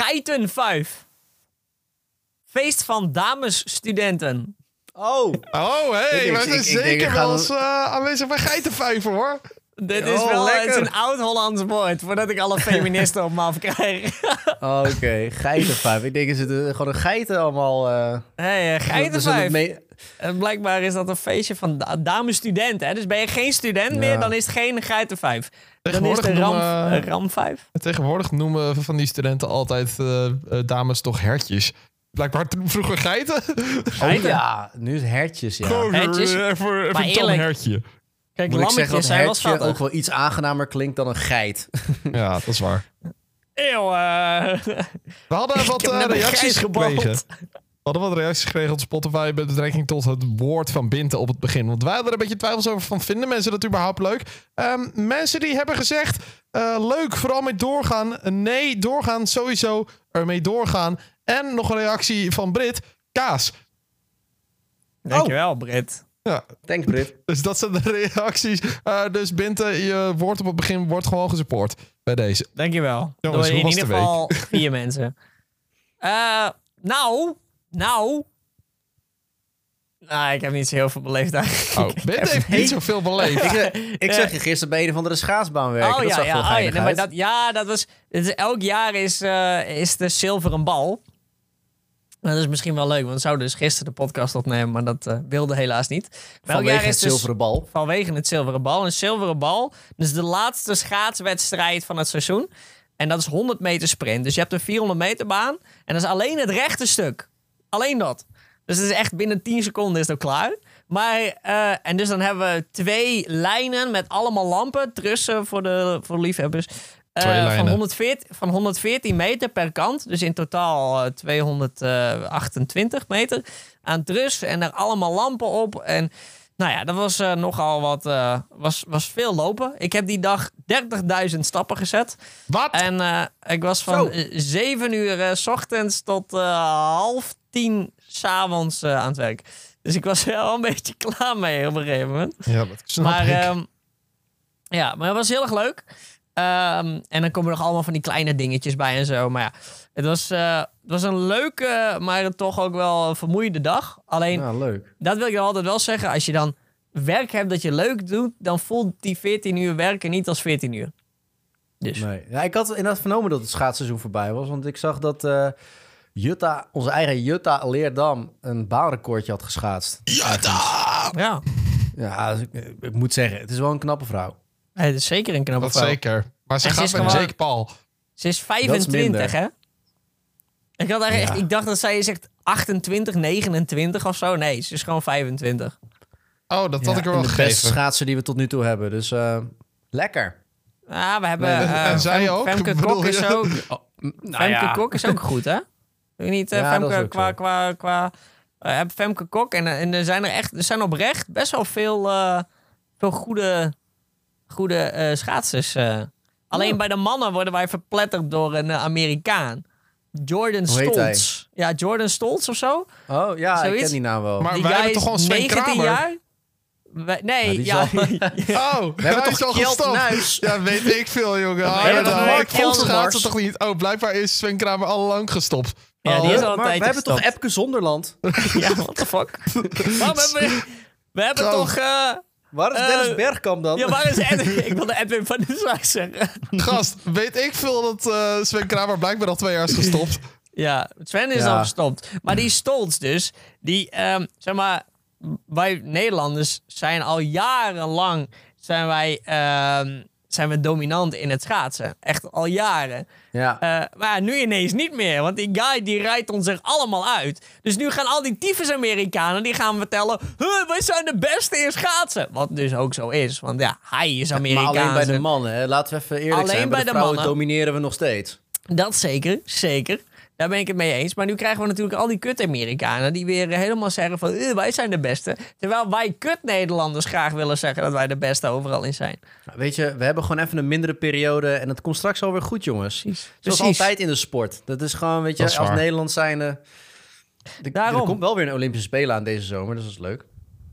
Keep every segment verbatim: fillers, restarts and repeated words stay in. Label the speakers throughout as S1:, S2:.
S1: Geitenvijf. Feest van damesstudenten.
S2: Oh.
S3: Oh, hé. Hey, wij zijn
S2: ik, ik
S3: zeker wel eens
S2: gaan...
S3: uh, aanwezig bij Geitenvijver, hoor.
S1: Dit
S2: oh,
S1: is wel
S2: lekker.
S1: het is een oud-Hollands woord, voordat ik alle feministen op me afkrijg.
S2: Oh, Oké, okay. Geitenvijf. Ik denk, is het uh, gewoon een geiten allemaal... Uh...
S1: Hé, uh, Geitenvijf.
S2: Mee...
S1: En blijkbaar is dat een feestje van da- damesstudenten. Hè? Dus ben je geen student ja. meer, dan is het geen Geitenvijf. Dan is het een ram, uh, ram vijf.
S3: Tegenwoordig noemen van die studenten altijd uh, uh, dames toch hertjes. Blijkbaar vroeger geiten.
S2: Oh ja, nu is hertjes, ja.
S3: Gewoon
S1: hertjes.
S3: Even, even een tam hertje.
S1: Kijk,
S2: moet ik zeggen dat
S1: zijn
S2: hertje ook wel iets aangenamer klinkt dan een geit.
S3: Ja, dat is waar.
S1: Eeuw, uh...
S3: We hadden wat uh, reacties gekregen. We hadden wat reacties gekregen op Spotify met betrekking tot het woord van Binte op het begin. Want wij hadden er een beetje twijfels over van, vinden mensen dat überhaupt leuk? Um, mensen die hebben gezegd, uh, leuk, vooral mee doorgaan. Nee, doorgaan, sowieso ermee doorgaan. En nog een reactie van Brit, kaas.
S1: Dankjewel, oh. Brit.
S3: Ja.
S2: Thanks, Brit.
S3: Dus dat zijn de reacties. Uh, dus Binte, je woord op het begin wordt gewoon gesupport bij deze.
S1: Dankjewel.
S3: Jongens,
S1: door in ieder geval
S3: week?
S1: vier mensen. Uh, nou, nou... Nou, ik heb niet zo heel veel beleefd eigenlijk.
S3: Oh, Binte heeft niet zoveel beleefd.
S2: ik ik zag je gisteren bij een of andere schaatsbaan werken.
S1: Oh,
S2: dat
S1: ja,
S2: zag
S1: ja,
S2: veel
S1: oh, ja, nee, maar
S2: uit.
S1: dat, ja, dat was... Het is, elk jaar is, uh, is de zilveren bal. Dat is misschien wel leuk, want we zouden dus gisteren de podcast opnemen, maar dat uh, wilde helaas niet. Maar
S2: vanwege
S1: jaar is
S2: het
S1: dus,
S2: zilveren bal.
S1: Vanwege het zilveren bal. Een zilveren bal, dus de laatste schaatswedstrijd van het seizoen. En dat is honderd meter sprint. Dus je hebt een vierhonderd meter baan en dat is alleen het rechte stuk. Alleen dat. Dus het is echt binnen tien seconden is het ook klaar. Maar, uh, en dus dan hebben we twee lijnen met allemaal lampen, trussen voor de voor liefhebbers. Uh, van, honderdveertien, van honderdveertien meter per kant. Dus in totaal uh, tweehonderdachtentwintig meter aan trus. En er allemaal lampen op. En nou ja, dat was uh, nogal wat... Uh, was, was veel lopen. Ik heb die dag dertigduizend stappen gezet.
S3: Wat?
S1: En uh, ik was van uh, zeven uur uh, 's ochtends tot uh, half tien 's avonds uh, aan het werk. Dus ik was er wel een beetje klaar mee op een gegeven moment.
S3: Ja, dat snap
S1: maar,
S3: ik.
S1: Um, ja, maar het was heel erg leuk. Um, en dan komen er nog allemaal van die kleine dingetjes bij en zo. Maar ja, het was, uh, het was een leuke, maar toch ook wel een vermoeiende dag. Alleen,
S2: ja, leuk.
S1: Dat wil ik altijd wel zeggen. Als je dan werk hebt dat je leuk doet, dan voelt die veertien uur werken niet als veertien uur. Dus.
S2: Nee. Ja, ik had inderdaad vernomen dat het schaatsseizoen voorbij was. Want ik zag dat uh, Jutta, onze eigen Jutta Leerdam een baanrecordje had geschaatst.
S3: Jutta!
S1: Ja.
S2: Ja, dus ik, ik moet zeggen, het is wel een knappe vrouw.
S1: Het is zeker een knappe
S3: dat
S1: vrouw.
S3: Zeker. Maar ze
S1: en
S3: gaat
S1: ze
S3: met
S1: gewoon,
S3: Jake Paul.
S1: Ze is vijfentwintig,
S2: is
S1: hè? Ik, had echt,
S2: ja.
S1: ik dacht dat zij zegt achtentwintig, negenentwintig of zo. Nee, ze is gewoon vijfentwintig.
S3: Oh, dat
S2: ja,
S3: had ik er wel
S2: de
S3: gegeven.
S2: beste schaatser die we tot nu toe hebben. Dus uh, lekker.
S1: Ja, we hebben...
S3: Nee,
S1: uh,
S3: en zij
S1: Fem,
S3: ook?
S1: Femke
S3: Bedoel
S1: Kok is
S3: je?
S1: ook...
S2: Oh, nou
S1: Femke
S2: ja.
S1: Kok is ook goed, hè? Weet je niet, uh,
S2: Ja,
S1: Femke qua... qua, qua uh, Femke Kok. En, en er zijn er echt... Er zijn oprecht best wel veel, uh, veel goede, goede uh, schaatsers. Uh. Alleen oh. bij de mannen worden wij verpletterd door een uh, Amerikaan. Jordan Stoltz. Ja, Jordan Stoltz of zo.
S2: Oh ja,
S1: Zoiets?
S2: ik ken die naam wel.
S3: Maar
S1: die
S3: wij
S1: guy
S3: hebben toch gewoon Sven
S1: negentien
S3: Kramer?
S1: jaar? We, nee,
S2: ja.
S1: ja.
S3: Oh,
S2: we hebben toch
S3: al
S2: Kjeld
S3: gestopt.
S2: Nuis?
S3: Ja, weet ik veel, jongen.
S2: We hebben toch Mark
S3: Volgens gaat
S2: Overmars?
S3: het toch niet? Oh, blijkbaar is Sven Kramer al lang gestopt.
S1: Ja, die is al een
S2: maar
S1: tijdje
S2: we hebben toch
S1: gestopt.
S2: Epke Zonderland?
S1: Ja, what the fuck? Waarom hebben we... We hebben
S3: Oh.
S1: toch... Uh,
S2: Waar is
S1: Uh,
S2: Dennis Bergkamp dan?
S1: ja, waar is Edwin? Ik wilde Edwin van de Zwaar zeggen.
S3: Gast, weet ik veel dat uh, Sven Kramer blijkbaar al twee jaar is gestopt.
S1: Ja, Sven is
S2: Ja.
S1: al gestopt. Maar die Stoltz dus, die, um, zeg maar, wij Nederlanders zijn al jarenlang, zijn wij, um, zijn we dominant in het schaatsen. Echt al jaren.
S2: Ja.
S1: Uh, maar nu ineens niet meer, want die guy die rijdt ons er allemaal uit. Dus nu gaan al die tyfus Amerikanen, die gaan vertellen, huh, wij zijn de beste in schaatsen. Wat dus ook zo is, want ja, hij is Amerikaans.
S2: Maar alleen bij de mannen, hè? Laten we even eerlijk
S1: Alleen
S2: zijn.
S1: bij
S2: Bij de,
S1: de
S2: vrouwen
S1: mannen.
S2: domineren we nog steeds.
S1: Dat zeker, zeker. Daar ben ik het mee eens. Maar nu krijgen we natuurlijk al die kut-Amerikanen die weer helemaal zeggen van eh, wij zijn de beste. Terwijl wij kut-Nederlanders graag willen zeggen dat wij de beste overal in zijn.
S2: Weet je, we hebben gewoon even een mindere periode en het komt straks alweer goed, jongens.
S1: Precies.
S2: Zoals
S1: Precies.
S2: altijd in de sport. Dat is gewoon, weet je,
S3: Dat is
S2: als
S3: waar.
S2: Nederland zijnde... De,
S1: Daarom.
S2: Er komt wel weer een Olympische Spelen aan deze zomer, dus dat is leuk.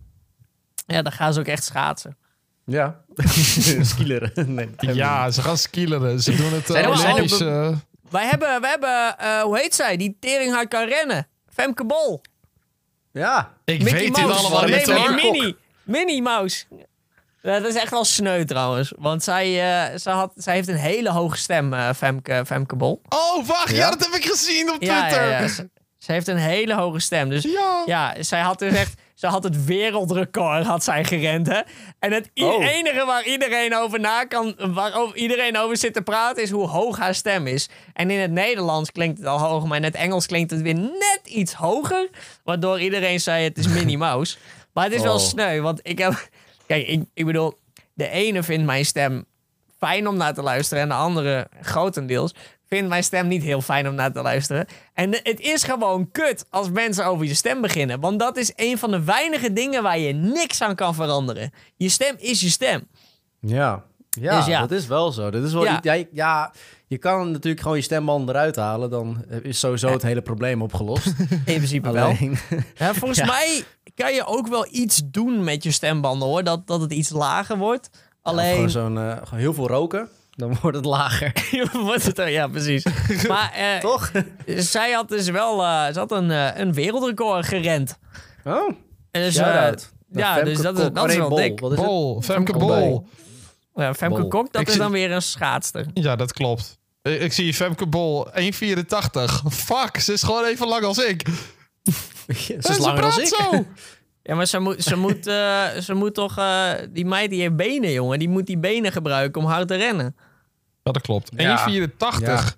S1: Ja, dan gaan ze ook echt schaatsen.
S2: Ja. Skileren. Nee,
S3: Ja, ze gaan skileren. Ze doen het uh,
S1: Zijn er wel
S3: Olympisch... Uh,
S1: Wij hebben, wij hebben uh, hoe heet zij? Die tering hard kan rennen. Femke Bol.
S2: Ja.
S3: Ik
S1: Mickey
S3: weet dit
S1: Mouse.
S3: allemaal
S1: Nee,
S3: niet.
S1: nee,
S3: hoor.
S1: Minnie. Minnie Mouse. Uh, dat is echt wel sneu trouwens. Want zij, uh, zij, had, zij heeft een hele hoge stem, uh, Femke, Femke Bol.
S3: Oh, wacht. Ja?
S2: Ja?
S3: ja, dat heb ik gezien op
S1: Ja,
S3: Twitter.
S1: ja, ja. Ze, ze heeft een hele hoge stem. Dus
S3: Ja.
S1: ja, zij had dus echt... Ze had het wereldrecord had zij gerend, hè. En het i-
S2: Oh.
S1: enige waar iedereen over na kan... Waar over iedereen over zit te praten... is hoe hoog haar stem is. En in het Nederlands klinkt het al hoog... maar in het Engels klinkt het weer net iets hoger... waardoor iedereen zei het is Minnie Mouse. Maar het is wel
S2: Oh.
S1: sneu, want ik heb... Kijk, ik, ik bedoel... De ene vindt mijn stem fijn om naar te luisteren... en de andere, grotendeels... vindt mijn stem niet heel fijn om naar te luisteren. En het is gewoon kut als mensen over je stem beginnen. Want dat is een van de weinige dingen waar je niks aan kan veranderen. Je stem is je stem.
S2: Ja. Ja,
S1: Dus ja.
S2: dat is wel zo. Dat is wel
S1: Ja.
S2: ja. Ja, ja, je kan natuurlijk gewoon je stembanden eruit halen. Dan is sowieso het hele probleem opgelost.
S1: In principe wel.
S2: Alleen,
S1: Ja, volgens
S2: Ja.
S1: mij kan je ook wel iets doen met je stembanden, hoor. Dat, dat het iets lager wordt. Alleen...
S2: gewoon zo'n eh, gewoon heel veel roken, dan wordt het lager.
S1: wordt het er, ja, precies. Maar eh,
S2: Toch?
S1: zij had dus wel uh, ze had een, uh, een wereldrecord gerend.
S2: Oh,
S1: Dus, uh,
S2: shout-out.
S1: ja,
S2: Femke
S1: dus dat is,
S2: Kok.
S1: dat
S2: Oh,
S1: is
S2: nee,
S1: wel
S2: Bol.
S1: dik.
S2: Wat is het?
S3: Bol, Femke
S2: Bol.
S3: Bol.
S1: Ja, Femke
S2: Bol.
S1: Kok, dat
S3: Ik
S1: is
S3: zie-
S1: dan weer een schaatster.
S3: Ja, dat klopt. Ik, ik zie Femke Bol, één vierentachtig. Fuck, ze is gewoon even lang als ik.
S2: Ze
S3: En
S2: is langer dan
S3: praat
S2: ik.
S3: zo.
S1: Ja, maar ze moet, ze moet, uh, ze moet toch... Uh, die meid die heeft benen, jongen. Die moet die benen gebruiken om hard te rennen.
S3: Ja, dat klopt.
S2: Ja.
S3: één vierentachtig.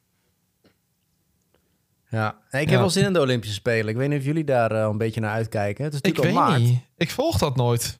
S2: Ja, nee, ik
S3: Ja.
S2: heb wel zin in de Olympische Spelen. Ik weet niet of jullie daar uh, een beetje naar uitkijken. Het is
S3: Ik
S2: natuurlijk
S3: weet
S2: al maart.
S3: niet. Ik volg dat nooit.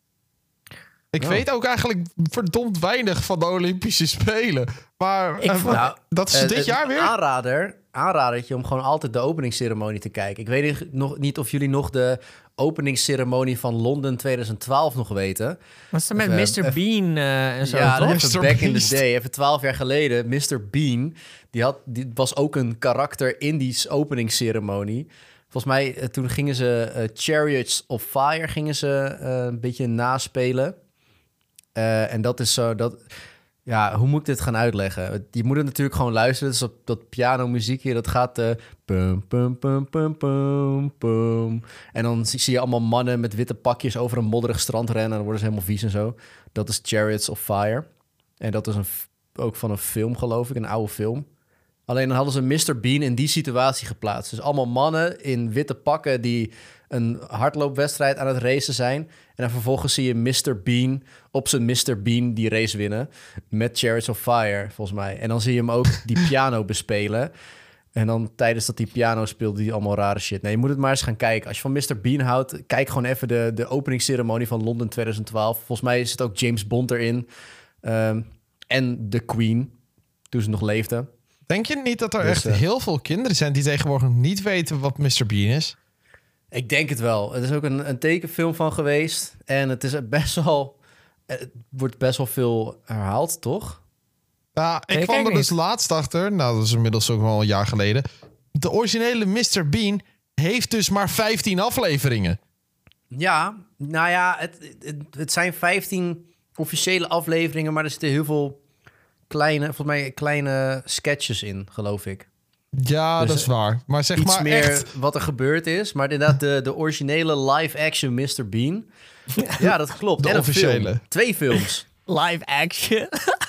S3: Ik
S2: Oh.
S3: weet ook eigenlijk verdomd weinig van de Olympische Spelen. Maar
S1: Ik
S3: eh,
S1: vond-
S2: Nou,
S3: dat is
S2: Eh,
S3: dit
S2: het
S3: jaar weer?
S2: Aanrader, aanradertje om gewoon altijd de openingsceremonie te kijken. Ik weet niet- nog niet of jullie nog de openingsceremonie van Londen twintig twaalf nog weten.
S1: Wat is er met
S2: Even-
S1: mister
S2: even-
S1: Bean uh, en zo,
S2: ja,
S1: toch?
S2: dat even
S3: mister
S2: back in the
S3: Beast.
S2: day. Even twaalf jaar geleden. mister Bean, die, had, die was ook een karakter in die openingsceremonie. Volgens mij, eh, toen gingen ze eh, Chariots of Fire gingen ze eh, een beetje naspelen. Eh, en dat is zo... Dat, ja, hoe moet ik dit gaan uitleggen? Je moet het natuurlijk gewoon luisteren. Dus dat, dat pianomuziekje, dat gaat... eh, pum, pum, pum, pum, pum, pum. En dan zie, zie je allemaal mannen met witte pakjes over een modderig strand rennen. En dan worden ze helemaal vies en zo. Dat is Chariots of Fire. En dat is een, f- ook van een film, geloof ik. Een oude film. Alleen dan hadden ze mister Bean in die situatie geplaatst. Dus allemaal mannen in witte pakken die een hardloopwedstrijd aan het racen zijn. En dan vervolgens zie je mister Bean op zijn mister Bean die race winnen. Met Chariots of Fire, volgens mij. En dan zie je hem ook die piano bespelen. En dan tijdens dat die piano speelt, die allemaal rare shit. Nee, je moet het maar eens gaan kijken. Als je van mister Bean houdt, kijk gewoon even de, de openingsceremonie van Londen twintig twaalf. Volgens mij zit ook James Bond erin. Um, en de Queen, toen ze nog leefde.
S3: Denk je niet dat er
S2: Dus,
S3: echt
S2: uh,
S3: heel veel kinderen zijn die tegenwoordig niet weten wat mister Bean is?
S2: Ik denk het wel. Er is ook een, een tekenfilm van geweest. En het is best wel... Het wordt best wel veel herhaald, toch?
S3: Nou, ik
S1: Nee,
S3: kwam
S1: kijk
S3: er dus
S1: niet.
S3: laatst achter, nou dat is inmiddels ook wel een jaar geleden. De originele mister Bean heeft dus maar vijftien afleveringen.
S2: Ja, nou ja, het, het, het zijn vijftien officiële afleveringen... maar er zitten heel veel kleine, volgens mij kleine sketches in, geloof ik.
S3: Ja,
S2: Dus
S3: dat is waar. Maar zeg
S2: Iets
S3: maar
S2: meer
S3: echt...
S2: wat er gebeurd is. Maar inderdaad, de, de originele live-action mister Bean. Ja, dat klopt.
S3: De
S2: En een
S3: officiële.
S2: film. Twee films.
S1: Live action.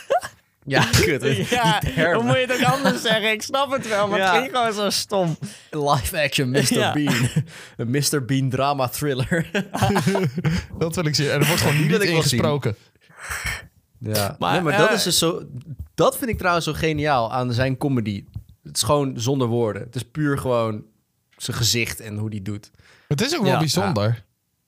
S2: Ja, kut.
S1: Ja,
S2: Die termen.
S1: hoe moet je het ook anders zeggen? Ik snap het wel, maar
S2: Ja.
S1: het ging gewoon zo stom.
S2: Live-action mister
S1: Ja.
S2: Bean. Een mister Bean drama thriller.
S3: Dat wil ik zien. En er wordt gewoon
S2: Die wil
S3: niet
S2: ik wel zien.
S3: ingesproken.
S2: Ja,
S1: Maar,
S2: maar, maar dat
S1: eh,
S2: is dus zo... Dat vind ik trouwens zo geniaal aan zijn comedy. Het is gewoon zonder woorden. Het is puur gewoon zijn gezicht en hoe die doet.
S3: Het is ook wel
S1: Ja.
S3: bijzonder.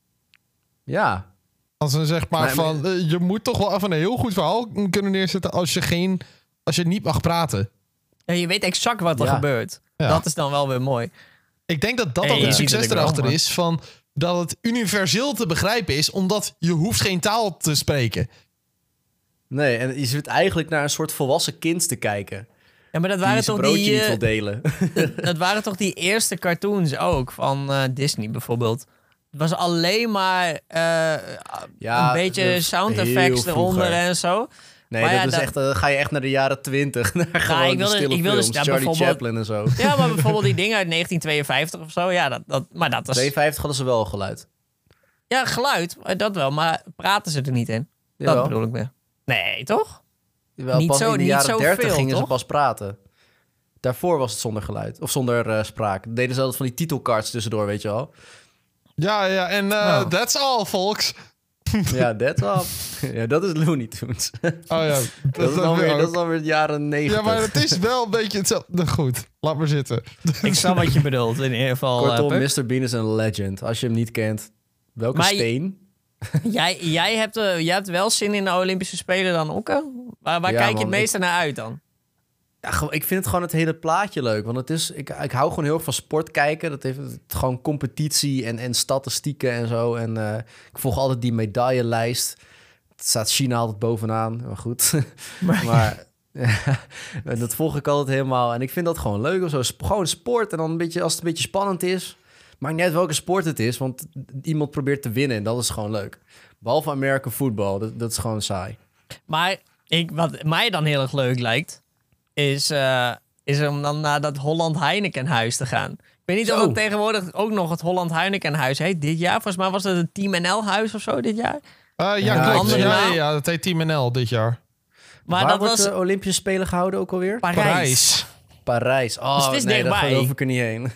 S2: Ja,
S3: Als ze zeg maar
S2: Maar-
S3: van... eh, je moet toch wel even een heel goed verhaal kunnen neerzetten als je, geen, als je niet mag praten.
S1: Ja, je weet exact wat er
S2: Ja.
S1: gebeurt.
S3: Ja.
S1: Dat is dan wel weer mooi.
S3: Ik denk dat dat
S1: Hey,
S3: ook
S1: je
S3: het
S1: ziet
S3: succes
S1: het ook wel,
S3: erachter
S1: maar-
S3: is. Van dat het universeel te begrijpen is. Omdat je hoeft geen taal te spreken.
S2: nee. En je zit eigenlijk naar een soort volwassen kind te kijken.
S1: Ja, maar dat
S2: Die
S1: waren
S2: zijn
S1: toch
S2: broodje
S1: die,
S2: niet
S1: eh,
S2: wil delen.
S1: dat waren toch die eerste cartoons ook van eh, Disney bijvoorbeeld. Het was alleen maar eh,
S2: Ja,
S1: een beetje
S2: de-
S1: sound
S2: heel
S1: effects
S2: vroeger.
S1: eronder en zo.
S2: Nee,
S1: Maar
S2: dat
S1: ja,
S2: is
S1: dat-
S2: echt, uh, ga je echt naar de jaren twintig. Naar gewoon
S1: ik
S2: die
S1: wilde-
S2: stille
S1: ik wilde-
S2: films.
S1: ja,
S2: Charlie
S1: bijvoorbeeld-
S2: Chaplin en zo.
S1: Ja, maar bijvoorbeeld die dingen uit negentien tweeënvijftig of zo. Ja, dat, dat, maar dat was...
S2: tweeënvijftig hadden ze wel geluid.
S1: Ja, geluid, eh, dat wel. Maar praten ze er niet in.
S2: Jawel.
S1: Dat bedoel ik meer. Nee, toch?
S2: Jawel,
S1: Niet
S2: pas
S1: zo-
S2: in de
S1: niet
S2: jaren
S1: zo
S2: dertig
S1: veel,
S2: gingen
S1: toch?
S2: ze pas praten. Daarvoor was het zonder geluid. Of zonder uh, spraak. Dan deden ze altijd van die titelcards tussendoor, weet je wel.
S3: Ja, ja, en uh,
S1: Oh.
S3: that's all, folks.
S2: Ja, that's all. Ja, dat is Looney Tunes.
S3: Oh ja,
S2: Dat is dan weer, dat is dan weer de jaren negentig.
S3: Ja, maar het is wel een beetje hetzelfde. Goed, laat maar zitten.
S1: Ik snap wat je bedoelt in ieder geval. eh,
S2: Kortom,
S1: Puk.
S2: mister Bean is een legend. Als je hem niet kent, welke
S1: Maar je-
S2: steen?
S1: Jij, jij, hebt, uh, jij hebt wel zin in de Olympische Spelen dan ook, hè? Waar, waar
S2: Ja,
S1: kijk je
S2: man,
S1: het meeste naar uit dan?
S2: Ja, gewoon- ik vind het gewoon het hele plaatje leuk. Want het is, ik, ik hou gewoon heel erg van sport kijken. Dat heeft het, gewoon competitie en, en statistieken en zo. En uh, ik volg altijd die medaillelijst. Het staat China altijd bovenaan. Maar goed.
S1: Maar-
S2: maar ja, dat volg ik altijd helemaal. En ik vind dat gewoon leuk of zo. Sp- Gewoon sport. En dan een beetje, als het een beetje spannend is. Maakt niet uit welke sport het is. Want iemand probeert te winnen. En dat is gewoon leuk. Behalve American football. Dat, dat is gewoon saai.
S1: Maar ik, wat mij dan heel erg leuk lijkt, is, uh, is om dan naar dat Holland Heinekenhuis te gaan. Ik weet niet
S2: Zo.
S1: of het tegenwoordig ook nog het Holland Heinekenhuis heet dit jaar. Volgens mij was het het Team N L-huis of zo dit jaar.
S3: Uh, ja,
S2: Ja,
S3: klopt.
S1: andere
S3: Ja,
S1: naam.
S3: ja, ja, dat heet Team N L dit jaar.
S1: Maar
S2: Waar
S1: dat
S2: wordt
S1: was
S2: de Olympische Spelen gehouden ook alweer?
S1: Parijs.
S3: Parijs.
S2: Parijs. Oh,
S1: Dus het is
S2: nee, daar
S1: dichtbij.
S2: geloof ik er niet heen.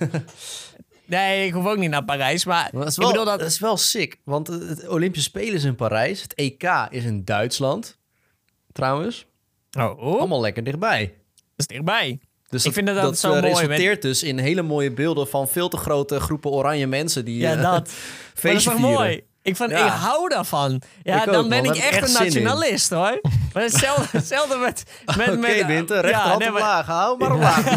S1: Nee, ik hoef ook niet naar Parijs. Maar
S2: Maar dat, is
S1: ik
S2: wel,
S1: bedoel
S2: dat...
S1: dat...
S2: is wel sick. Want het het Olympische Spelen is in Parijs. Het E K is in Duitsland. Trouwens.
S1: Oh, oh,
S2: Allemaal lekker dichtbij.
S1: dat is dichtbij.
S2: Dus
S1: Ik vind het
S2: dat
S1: altijd zo
S2: eh,
S1: mooi
S2: resulteert dus in hele mooie beelden van veel te grote groepen oranje mensen die
S1: Ja,
S2: eh,
S1: dat. Maar dat is
S2: feestje
S1: toch
S2: vieren.
S1: mooi? Ik, vond,
S2: Ja.
S1: ik hou daarvan. Ja,
S2: Ik ook,
S1: dan ben
S2: man.
S1: ik
S2: Daar heb ik
S1: echt
S2: echt
S1: een
S2: zin in.
S1: nationalist, hoor. Maar hetzelfde, hetzelfde met... met,
S2: Oké,
S1: met
S2: Winter, rechterhand
S1: nee, maar-
S2: omlaag. Hou maar omlaag.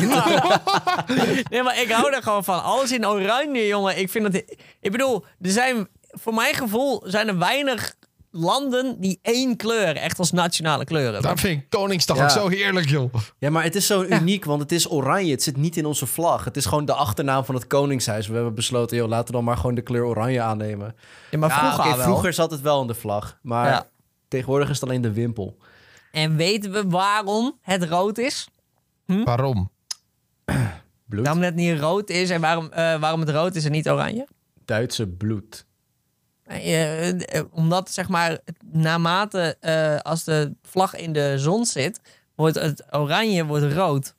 S1: Nee, maar ik hou er gewoon van. Alles in oranje, jongen. Ik vind dat... Ik bedoel, er zijn... Voor mijn gevoel zijn er weinig landen die één kleur echt als nationale kleur hebben.
S3: Daar vind ik Koningsdag
S2: Ja.
S3: ook zo heerlijk, joh.
S2: Ja, maar het is zo uniek, want het is oranje. Het zit niet in onze vlag. Het is gewoon de achternaam van het Koningshuis. We hebben besloten, joh, laten we dan maar gewoon de kleur oranje aannemen.
S1: Ja, maar
S2: Ja,
S1: vroeger
S2: oké,
S1: wel.
S2: vroeger zat het wel in de vlag. Maar
S1: Ja.
S2: tegenwoordig is het alleen de wimpel.
S1: En weten we waarom het rood is?
S3: Waarom?
S2: Bloed.
S1: Waarom het niet rood is en waarom, eh, waarom het rood is en niet oranje?
S2: Duitse bloed.
S1: Eh, eh, omdat, zeg maar, naarmate eh, als de vlag in de zon zit, wordt het oranje wordt rood.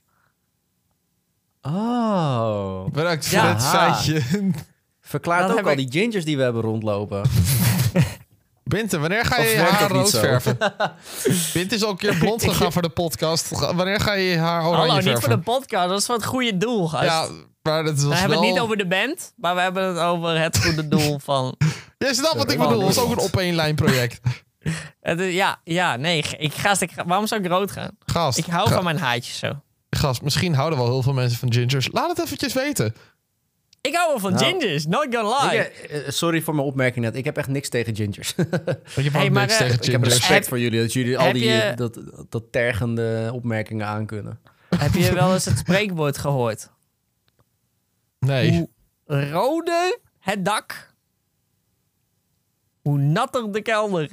S2: Oh.
S3: Bedankt voor
S1: Ja.
S3: het feitje.
S2: Verklaart
S1: Dat
S2: ook
S1: heb
S2: al
S1: ik-
S2: die gingers die we hebben rondlopen.
S3: Binte, wanneer ga je
S2: Of
S3: je
S2: werkt
S3: haar
S2: dat niet
S3: rood
S2: zo?
S3: verven? Binte is al een keer blond gegaan voor de podcast. Ga- Wanneer ga je je haar oranje
S1: Hallo,
S3: verven?
S1: niet voor de podcast, dat is voor het goede doel, gast.
S3: Ja, maar dat was
S1: we
S3: wel...
S1: hebben het niet over de band, maar we hebben het over het goede doel van...
S3: Je snapt wat ik
S1: Oh,
S3: bedoel. Dat is
S1: nee.
S3: ook een op één lijn project.
S1: Het is- ja, ja, nee, ik ga, ik ga- waarom zou ik rood gaan?
S3: Gast,
S1: Ik hou
S3: ga-
S1: van mijn haartjes zo.
S3: gast, misschien houden wel heel veel mensen van gingers. Laat het eventjes weten.
S1: Ik hou wel van
S2: Nou,
S1: gingers, not gonna lie.
S2: Ik, eh, sorry voor mijn opmerking net. Ik heb echt niks tegen gingers.
S3: Want je hebt
S1: Hey,
S3: ook
S1: maar,
S3: niks
S1: eh,
S3: tegen
S2: Ik heb
S3: gingers.
S2: respect
S1: Heb-
S2: voor jullie. Dat jullie al
S1: heb
S2: die
S1: je-
S2: dat, dat tergende opmerkingen aankunnen.
S1: Heb je wel eens het spreekwoord gehoord?
S3: Nee.
S1: Hoe roder het dak, hoe natter de kelder.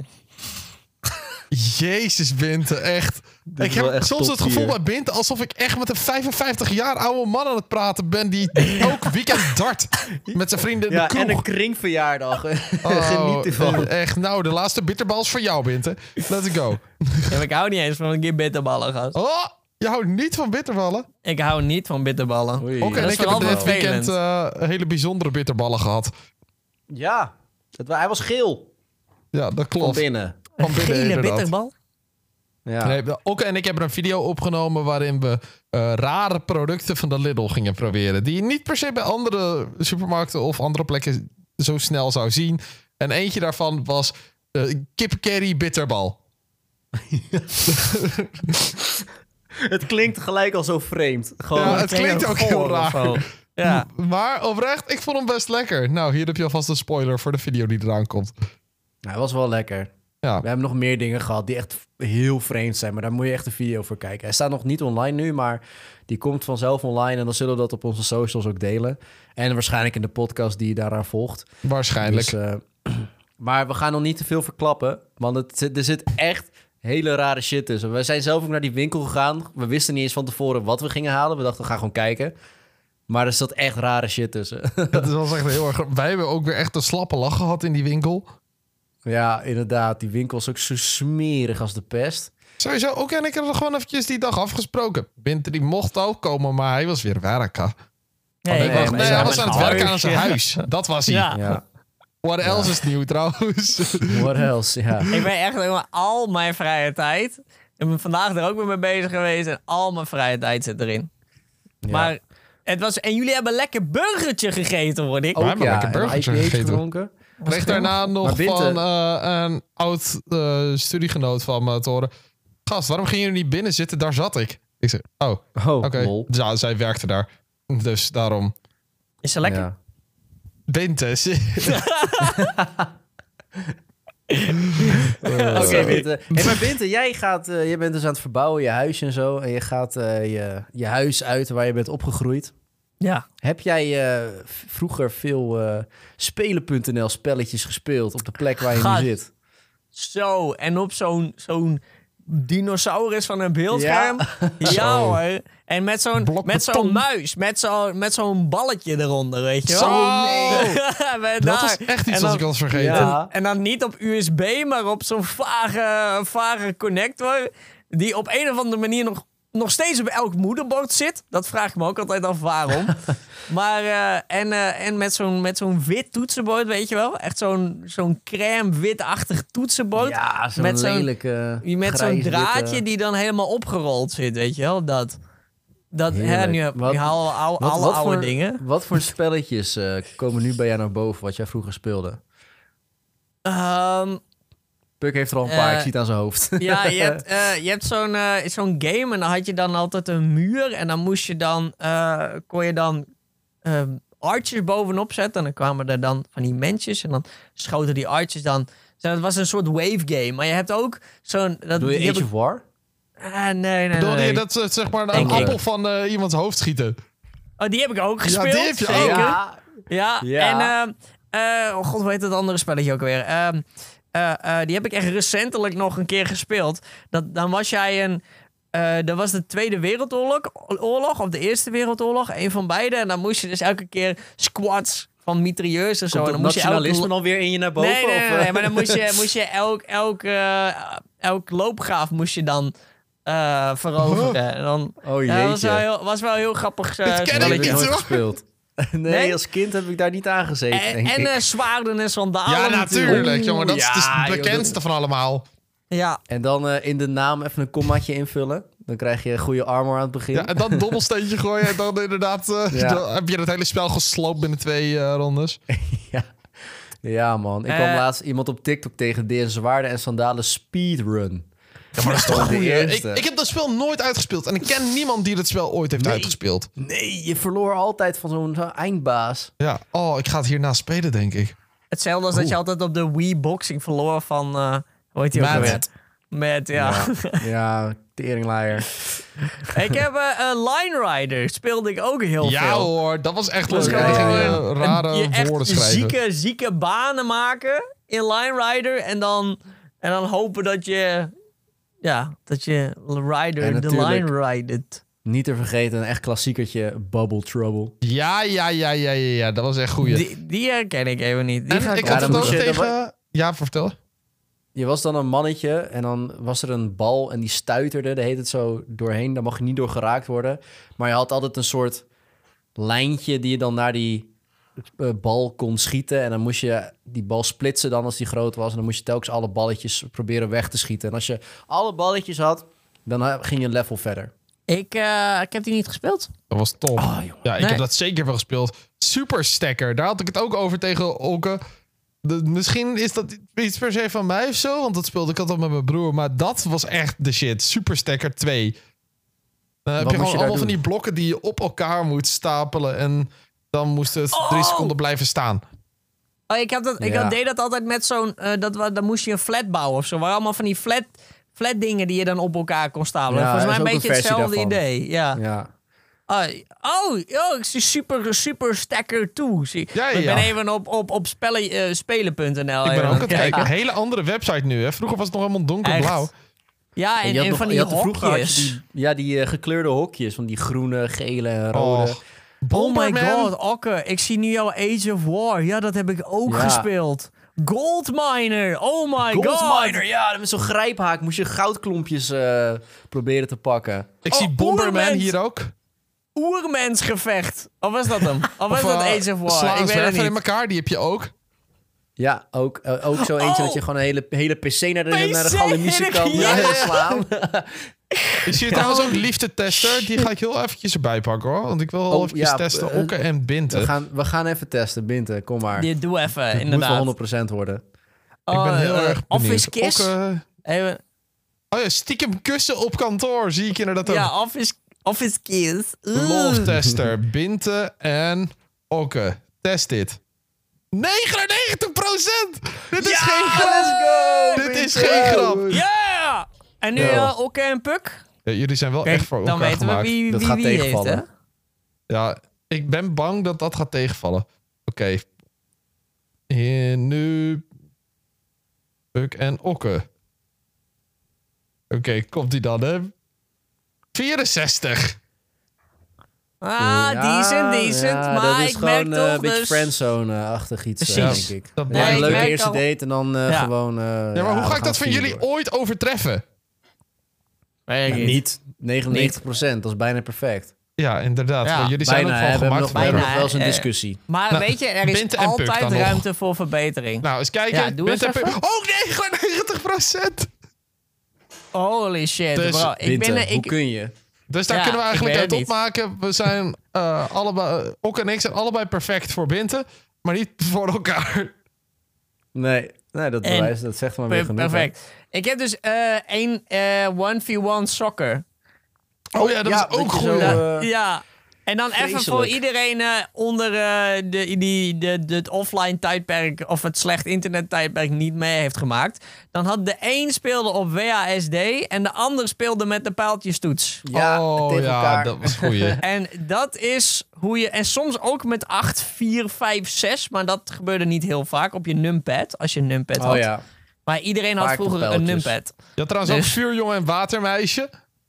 S3: Jezus, Binte, echt.
S2: Dit
S3: Ik
S2: is wel
S3: heb
S2: echt
S3: soms
S2: top
S3: het gevoel
S2: vier.
S3: bij Binte alsof ik echt met een vijfenvijftig jaar oude man aan het praten ben die ook weekend dart met zijn vrienden in
S2: Ja,
S3: de kroeg.
S2: en een kringverjaardag.
S3: Oh,
S2: Geniet ervan.
S3: eh, Echt, nou, de laatste bitterbal is voor jou, Binte. Let's go.
S1: Ja, maar ik hou niet eens van een keer bitterballen, gast.
S3: Oh, je houdt niet van bitterballen?
S1: Ik hou niet van bitterballen.
S2: Oei.
S3: Oké,
S1: dat
S3: en
S1: is
S3: ik heb
S1: vooral
S3: dit
S1: vervelend.
S3: weekend eh, hele bijzondere bitterballen gehad.
S2: Ja, het, wa- hij was geel
S3: Ja, dat
S2: van
S3: klopt.
S2: binnen.
S3: Van
S1: Een
S3: binnen,
S1: gele
S3: inderdaad.
S1: bitterbal?
S2: Ja.
S3: Nee, ook, en ik heb er een video opgenomen waarin we eh, rare producten van de Lidl gingen proberen. Die je niet per se bij andere supermarkten of andere plekken zo snel zou zien. En eentje daarvan was uh, kipcurry bitterbal.
S2: Het klinkt gelijk al zo vreemd. Gewoon,
S3: Ja, het klinkt ook heel
S1: Goor of zo.
S3: raar.
S1: Ja.
S3: Maar oprecht, ik vond hem best lekker. Nou, hier heb je alvast een spoiler voor de video die eraan komt.
S2: Nou, hij was wel lekker.
S3: Ja,
S2: We hebben nog meer dingen gehad die echt heel vreemd zijn. Maar daar moet je echt een video voor kijken. Hij staat nog niet online nu, maar die komt vanzelf online. En dan zullen we dat op onze socials ook delen. En waarschijnlijk in de podcast die daaraan volgt.
S3: waarschijnlijk.
S2: Dus, eh, maar we gaan nog niet te veel verklappen. Want het, zit- er zit echt hele rare shit tussen. We zijn zelf ook naar die winkel gegaan. We wisten niet eens van tevoren wat we gingen halen. We dachten, we gaan gewoon kijken. Maar er zat echt rare shit tussen.
S3: Dat was echt heel erg... Wij hebben ook weer echt een slappe lach gehad in die winkel.
S2: Ja, inderdaad. Die winkel is ook zo smerig als de pest.
S3: Sowieso, ook en ik heb er gewoon eventjes die dag afgesproken. Binter die mocht ook komen, maar hij was weer werken.
S1: Nee,
S3: nee,
S1: ik
S3: wacht,
S1: was-
S3: nee, hij was aan het
S1: huis,
S3: werken aan zijn
S1: ja.
S3: huis. Dat was hij.
S1: Ja.
S2: Ja.
S3: What else is nieuw trouwens?
S2: What else? Ja.
S1: Ik ben echt helemaal al mijn vrije tijd. Ik ben vandaag er ook weer mee bezig geweest. En al mijn vrije tijd zit erin.
S2: Ja.
S1: Maar het was... En jullie hebben een lekker burgertje gegeten, hoor ik.
S3: Wij hebben
S2: ja,
S3: lekker
S2: en
S3: burgertje
S2: I P A's
S3: gegeten.
S2: gedronken.
S3: Kreeg daarna nog
S2: Maar Binte-
S3: van eh, een oud eh, studiegenoot van me te horen. Gast, waarom gingen jullie niet binnen zitten? Daar zat ik. Ik zei, oh,
S2: Oh,
S3: oké.
S2: lol.
S3: Ja, zij werkte daar. Dus daarom.
S1: Is ze lekker?
S2: Ja.
S3: Binte.
S2: Oké, Binte. Hey, maar Binte, jij, gaat, uh, jij bent dus aan het verbouwen, je huis en zo. En je gaat uh, je, je huis uit waar je bent opgegroeid.
S1: Ja.
S2: Heb jij uh, v- vroeger veel uh, Spelen punt n l spelletjes gespeeld op de plek waar je
S1: Gast.
S2: nu zit?
S1: Zo. En op zo'n zo'n dinosaurus van een beeldscherm. Ja, ja hoor. En met zo'n
S3: Blok
S1: met zo'n
S3: beton.
S1: muis. Met zo'n met zo'n balletje eronder, weet je wel.
S3: Zo, nee.
S1: Met
S3: Dat
S1: daar.
S3: was echt
S1: En
S3: iets
S1: dan-
S3: als ik was vergeten.
S2: Ja.
S1: En dan niet op U S B, maar op zo'n vage, vage connector. Die op een of andere manier nog, nog steeds op elk moederbord zit. Dat vraag ik me ook altijd af waarom. maar, uh, en, uh, en met zo'n met zo'n wit toetsenbord, weet je wel. Echt zo'n zo'n crème-witachtig toetsenbord.
S2: Ja, zo'n
S1: Met zo'n-
S2: lelijke
S1: Met zo'n
S2: grijs-witte-
S1: draadje die dan helemaal opgerold zit, weet je wel. Dat, dat hè,
S2: Heerlijk.
S1: nu, heb-
S2: Wat-
S1: nu halen we al,
S2: Wat-
S1: alle
S2: wat
S1: oude
S2: voor-
S1: dingen.
S2: Wat voor spelletjes uh, komen nu bij jou naar boven, wat jij vroeger speelde?
S1: Ehm
S2: Puk heeft er al een paar,
S1: Eh,
S2: ik zie het aan zijn hoofd.
S1: Ja, je hebt, eh, je hebt zo'n eh, zo'n game en dan had je dan altijd een muur. En dan moest je dan, eh, kon je dan eh, archers bovenop zetten. En dan kwamen er dan van die mensjes. En dan schoten die archers dan. Dus dat was een soort wave game. Maar je hebt ook zo'n... dat-
S2: Doe je
S1: die heb
S2: Age
S1: ik-
S2: of War?
S1: Ah, nee, nee,
S3: Bedoelde
S1: nee.
S3: je dat ze zeg maar een
S1: Denk ik.
S3: appel van eh, iemands hoofd schieten?
S1: Oh, die heb ik ook gespeeld.
S3: die heb je ook.
S1: zeker.
S2: Ja.
S1: Ja,
S2: Ja.
S1: en... eh, eh, oh god, hoe heet het andere spelletje ook weer? Ehm, eh, eh, die heb ik echt recentelijk nog een keer gespeeld. Dat, dan was jij een... eh dat was de Tweede Wereldoorlog, oorlog, of de Eerste Wereldoorlog. Een van beide. En dan moest je dus elke keer squads van mitrailleurs en zo.
S2: Komt
S1: en
S2: het
S1: dan moest je elk
S2: nationalisme
S1: lo-
S2: dan weer in je naar boven?
S1: Nee, nee,
S2: of,
S1: nee,
S2: uh?
S1: nee, maar dan moest je, moest je elk, elk, eh, elk loopgraaf moest je dan eh, veroveren. En dan,
S2: Oh
S1: ja, dat was wel
S2: jeetje.
S1: heel, was wel heel grappig. eh,
S3: Dit ken
S2: Dat
S3: ik
S2: heb ik
S1: spelletje.
S3: niet,
S2: nooit
S3: hoor.
S2: gespeeld. Nee,
S1: Nee?
S2: als kind heb ik daar niet aan gezeten,
S1: En,
S2: denk
S1: en
S2: ik.
S1: eh, zwaarden en sandalen.
S3: Ja, natuurlijk,
S2: Oeh,
S3: jongen. Dat is
S2: ja,
S3: dus
S2: joh,
S3: het bekendste van allemaal.
S1: Ja,
S2: En dan uh, in de naam even een kommaatje invullen. Dan krijg je goede armor aan het begin.
S3: Ja, en dan een dobbelsteentje gooien. En dan inderdaad uh,
S2: Ja.
S3: dan heb je het hele spel gesloopt binnen twee uh, rondes.
S2: ja. ja, man. Ik
S1: Eh.
S2: kwam laatst iemand op TikTok tegen die een zwaarden en sandalen speedrun.
S3: Ja, maar dat is toch
S2: de
S3: goed. Ik,
S2: eerste.
S3: ik heb dat spel nooit uitgespeeld. En ik ken niemand die dat spel ooit heeft
S2: Nee.
S3: uitgespeeld.
S2: Nee, je verloor altijd van zo'n zo'n eindbaas.
S3: Ja, oh, ik ga het hierna spelen, denk ik.
S1: hetzelfde als dat je
S3: Oeh.
S1: altijd op de Wii Boxing verloor van... eh hoe heet die ook
S3: Matt.
S1: alweer? Matt, ja.
S2: Ja, ja teringlaaier.
S1: Ik heb eh eh, Line Rider, speelde ik ook heel
S3: Ja
S1: veel.
S3: hoor, dat was echt
S1: Dat
S3: leuk.
S1: was
S3: Die
S1: gewoon,
S3: ging
S1: eh,
S3: uh,
S1: een-
S3: rare
S1: je echt
S3: woorden schrijven.
S1: zieke, zieke banen maken in Line Rider. En dan, en dan hopen dat je... Ja, dat je
S2: En
S1: Rider de
S2: natuurlijk-
S1: line ridet.
S2: Niet te vergeten, een echt klassiekertje, Bubble Trouble.
S3: Ja, ja, ja, ja, ja, ja, dat was echt goed.
S1: Die, die herken ik even niet. Die
S3: En
S1: ga
S3: ik
S2: Ja,
S3: had
S2: dan
S3: het
S2: moet
S3: ook
S2: je- dan
S3: tegen... Ja, vertel.
S2: Je was dan een mannetje en dan was er een bal en die stuiterde. Daar heet het zo doorheen. Daar mag je niet door geraakt worden. Maar je had altijd een soort lijntje die je dan naar die eh, bal kon schieten. En dan moest je die bal splitsen dan als die groot was. En dan moest je telkens alle balletjes proberen weg te schieten. En als je alle balletjes had, dan eh, ging je een level verder.
S1: Ik, eh, ik heb die niet gespeeld.
S3: Dat was top.
S2: Ah, jongen.
S3: Ja, ik
S1: Nee.
S3: heb dat zeker wel gespeeld. Super Stacker, daar had ik het ook over tegen Olke. De, misschien is dat iets per se van mij of zo, want dat speelde ik altijd met mijn broer. Maar dat was echt de shit. Super Stacker twee. Dan heb
S2: Wat
S3: je
S2: moest
S3: gewoon
S2: je daar
S3: allemaal van
S2: doen?
S3: die blokken die je op elkaar moet stapelen. En dan moest het
S1: Oh!
S3: drie seconden blijven staan.
S1: Oh, ik, heb dat, ik
S2: Ja.
S1: had, deed dat altijd met zo'n... eh, dat, wa- dan moest je een flat bouwen of zo. Waar allemaal van die flat, flat dingen die je dan op elkaar kon stapelen.
S2: Ja,
S1: Volgens mij
S2: er
S1: een
S2: is ook
S1: beetje
S2: een versie
S1: hetzelfde
S2: daarvan.
S1: idee. Ja.
S2: Ja.
S1: Oh, oh, oh, ik zie Super, super Stacker twee. Zie.
S3: Ja,
S1: Ik ben
S3: ja.
S1: even op, op, op spellen, eh, spelen punt n l.
S3: Ik ben
S1: even
S3: ook aan het kijken.
S1: kijken.
S3: Een hele andere website nu. Hè. Vroeger was het nog helemaal donkerblauw.
S1: Echt? Ja, en,
S2: je had
S1: en
S2: nog,
S1: van
S2: je
S1: die
S2: had er vroeger had je
S1: hokjes.
S2: die, ja, die uh, gekleurde hokjes. Van die groene, gele en rode.
S3: Oh,
S1: Oh my
S3: Bomberman.
S1: god, Okke, ik zie nu jouw Age of War. Ja, dat heb ik ook
S2: Ja.
S1: gespeeld. Goldminer, oh my god.
S2: Goldminer, ja, met zo'n grijphaak moest je goudklompjes uh, proberen te pakken.
S3: Ik
S1: Oh,
S3: zie Bomberman
S1: Oermens.
S3: hier ook.
S1: Oermensgevecht. Of was dat hem? Of was
S3: Of,
S1: dat
S3: uh,
S1: Age of War?
S3: slaan
S1: Ik weet het
S3: zwerven in
S1: niet.
S3: elkaar, die heb je ook.
S2: Ja, ook, uh, ook zo eentje
S1: Oh.
S2: dat je gewoon een hele, hele P C naar de,
S1: P C
S2: naar de galamiezen kan
S1: ja.
S2: uh, slaan.
S3: Ik zie trouwens ook liefde-tester. Die ga ik heel eventjes erbij pakken hoor. Want ik wil wel
S2: Oh,
S3: eventjes
S2: ja,
S3: testen.
S2: uh,
S3: Okke en Binte.
S2: We gaan, we gaan even testen, Binte, kom maar.
S1: Dit doe even,
S2: Het moet
S1: inderdaad.
S2: wel honderd procent worden.
S3: Ik ben
S1: Oh,
S3: heel
S1: uh,
S3: erg benieuwd.
S1: Office Kiss.
S3: Okke-
S1: Even,
S3: Oh ja, stiekem kussen op kantoor. Zie ik inderdaad ook.
S1: ja, Office, office Kiss.
S3: Love tester. Binte en Okke. Test dit. negenennegentig procent! Dit is
S2: Ja,
S3: geen grap!
S2: let's go,
S3: Dit is
S2: Binte.
S3: geen grap!
S1: Ja! En nu
S2: Ja.
S1: uh, Okke en Puk?
S3: Ja, jullie zijn wel
S1: Kijk,
S3: echt voor
S1: dan
S3: elkaar
S1: weten we
S3: gemaakt.
S1: wie
S2: Dat
S1: wie,
S2: gaat
S1: wie heeft,
S2: tegenvallen.
S1: hè?
S3: Ja, ik ben bang dat dat gaat tegenvallen. Oké. Hier nu... Puk en Okke. Oké, komt die dan, hè? vierenzestig.
S1: Ah,
S2: Ja,
S1: decent, decent.
S2: ja,
S1: maar
S2: dat is
S1: ik
S2: gewoon
S1: merk
S2: uh,
S1: toch
S2: een beetje
S1: dus...
S2: friendzone-achtig iets, uh,
S1: Precies.
S2: denk ik.
S3: Dat
S2: Ja,
S3: blijkt
S1: ik
S2: een leuke
S1: merk
S2: eerste
S1: al-
S2: date en dan uh,
S1: Ja.
S2: gewoon... Uh,
S3: Ja, maar hoe ga ik dat van
S2: van
S3: jullie ooit overtreffen?
S1: Weet ik
S2: Ja,
S1: niet.
S2: niet. negenennegentig procent, dat is bijna perfect.
S3: Ja, inderdaad.
S1: Ja,
S3: maar jullie zijn
S2: Bijna,
S3: ook
S2: hè,
S3: gewoon
S2: we hebben
S3: gemaakt
S2: nog, we
S3: voor...
S2: hebben
S1: Bijna,
S2: nog wel eens een
S1: eh,
S2: discussie.
S1: Maar
S3: Nou,
S1: weet je, er is
S3: Binte en Puk
S1: altijd
S3: dan nog.
S1: ruimte voor verbetering.
S3: Nou, eens kijken.
S1: Ja, doe
S3: Binte
S1: eens
S3: en Puk-
S1: even.
S3: Oh, negenennegentig procent!
S1: Holy shit,
S3: Dus,
S1: bro. Ik
S2: Binte,
S1: ben...
S2: hoe
S1: Ik,
S2: kun je?
S3: Dus daar
S1: Ja,
S3: kunnen we eigenlijk
S1: ik
S3: uit
S1: weet het
S3: opmaken. We zijn uh, allebei... Okke en ik zijn allebei perfect voor Binte. Maar niet voor elkaar.
S2: Nee, nee dat
S1: En-
S2: bewijst, dat zegt maar weer
S1: per-
S2: genoeg. hè.
S1: perfect. Ik heb dus eh één eh one v one soccer.
S3: Oh ja, dat
S2: ja,
S3: is ook
S2: dat je
S3: goed.
S2: zo,
S3: Ja.
S2: eh,
S1: Ja. En dan even voor
S2: vreselijk.
S1: iedereen eh, onder eh, de, die, de, de, het offline tijdperk of het slecht internet tijdperk niet mee heeft gemaakt. Dan had de een speelde op W A S D en de ander speelde met de pijltjestoets.
S2: Ja,
S3: oh
S2: tegen
S3: ja,
S2: elkaar.
S3: dat was goeie.
S1: En dat is hoe je... En soms ook met acht, vier, vijf, zes. Maar dat gebeurde niet heel vaak op je numpad. Als je een numpad had.
S2: Oh ja.
S1: Maar iedereen had
S2: Vaak
S1: vroeger
S2: op
S1: een
S2: pijltjes.
S1: numpad.
S3: Je had trouwens
S1: Dus-
S3: ook Vuurjongen en Watermeisje.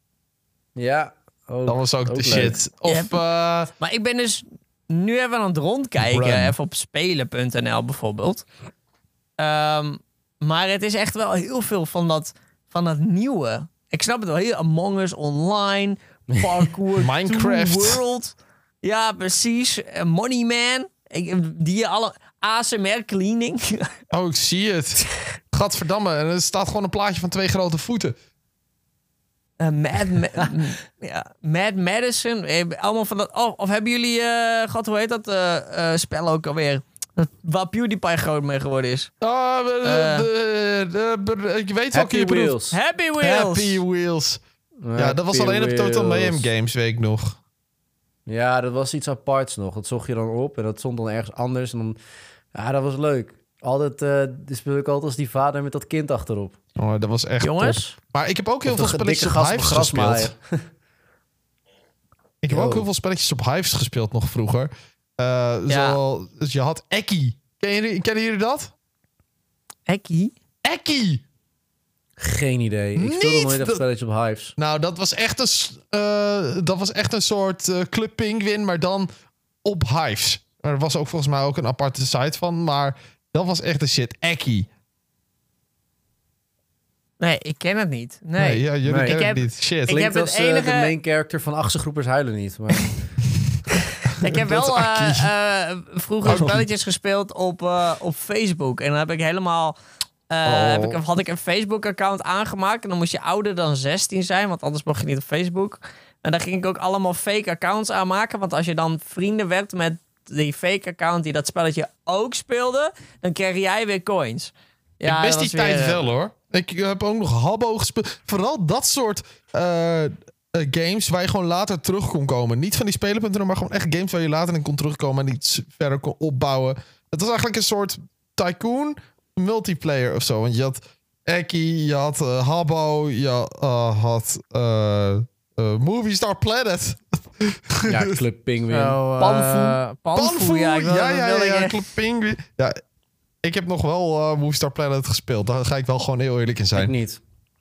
S2: Ja. Ook,
S3: Dat was ook, de
S2: leuk.
S3: shit. Of...
S1: Yep.
S3: eh,
S1: Maar ik ben dus nu even aan het rondkijken.
S3: Brum.
S1: Even op spelen punt n l bijvoorbeeld. Ehm, maar het is echt wel heel veel van dat, van dat nieuwe. Ik snap het wel. Heel Among Us Online. Parkour.
S3: Minecraft.
S1: Two World. Ja, precies. Eh, Money Man. Ik, die alle... A S M R cleaning.
S3: oh, ik zie het. Gadverdamme. En er staat gewoon een plaatje van twee grote voeten.
S1: Eh, Mad, Ma- m- ja, Mad Madison. Eh, Allemaal van dat. Oh, of hebben jullie uh, gehad, hoe heet dat eh, eh, spel ook alweer? Dat- Waar PewDiePie groot mee geworden is.
S3: Oh, de,
S1: Eh.
S3: de, de- de- ik weet welke
S2: Happy
S3: je bedoelt.
S2: Wheels.
S1: Happy Wheels.
S3: Happy Wheels. Ja, dat was
S2: Happy
S3: alleen op Total
S2: Wheels.
S3: Mayhem Games, weet ik nog.
S2: Ja, dat was iets aparts nog. Dat zocht je dan op en dat stond dan ergens anders. En dan, ja, dat was leuk. Altijd, uh, die speel ik altijd als die vader met dat kind achterop.
S3: Oh, dat was echt
S1: Jongens.
S3: top. Maar ik heb ook heel
S2: Of
S3: veel
S2: de
S3: spelletjes op
S2: dikke gast
S3: Hives
S2: op grasmaaier.
S3: gespeeld. Ik heb
S2: Yo.
S3: ook heel veel spelletjes op Hives gespeeld nog vroeger. Uh,
S1: Ja.
S3: Zoals, dus je had Ekkie. Ken jullie, kennen jullie dat?
S1: Ekkie.
S3: Ekkie!
S2: Geen idee. Ik
S3: Niet
S2: speelde nooit echt
S3: dat-
S2: spelletjes op Hives.
S3: Nou, dat was echt een, s- uh, dat was echt een soort uh, Club Penguin, maar dan op Hives. Er was ook volgens mij ook een aparte site van, maar dat was echt een shit. Ekkie.
S1: Nee, ik ken het niet. Nee.
S3: Nee, ja, jullie
S2: Nee.
S3: kennen
S1: Ik
S3: het
S1: heb-
S3: niet. Shit.
S1: ik
S2: Klinkt
S1: heb het
S2: als uh,
S1: enige-
S2: de main character van Achtste Groepers huilen niet. Maar...
S1: Ik heb
S3: Dat
S1: wel
S3: is
S1: eh,
S3: Akkie.
S1: eh, vroeger
S3: Akkie.
S1: spelletjes gespeeld op, eh, op Facebook. En dan heb ik helemaal... eh,
S3: Oh.
S1: heb ik, had ik een Facebook-account aangemaakt. En dan moest je ouder dan zestien zijn. Want anders mocht je niet op Facebook. En daar ging ik ook allemaal fake accounts aanmaken. Want als je dan vrienden werd met die fake account die dat spelletje ook speelde... dan kreeg jij weer coins. Ja,
S3: ik mis
S1: dat
S3: die
S1: was weer,
S3: tijd
S1: eh,
S3: wel hoor. Ik heb ook nog Habbo gespeeld. Vooral dat soort eh, eh, games waar je gewoon later terug kon komen. Niet van die spelen.nl, maar gewoon echt games waar je later in kon terugkomen en iets verder kon opbouwen. Het was eigenlijk een soort tycoon multiplayer of zo. Want je had Ekkie, je had uh, Habbo, je uh, had uh, uh, Movie Star Planet.
S2: ja, Club Penguin.
S1: Oh, eh,
S2: Panfu.
S1: Panfu,
S3: Panfu,
S1: ja. Ik wil,
S3: ja, ja,
S1: wil
S3: ja,
S1: ik-
S3: ja, Club Penguin. Ja, ik heb nog wel uh, Movie Star Planet gespeeld. Daar ga ik wel gewoon heel eerlijk in
S2: Ik
S3: zijn.
S2: niet.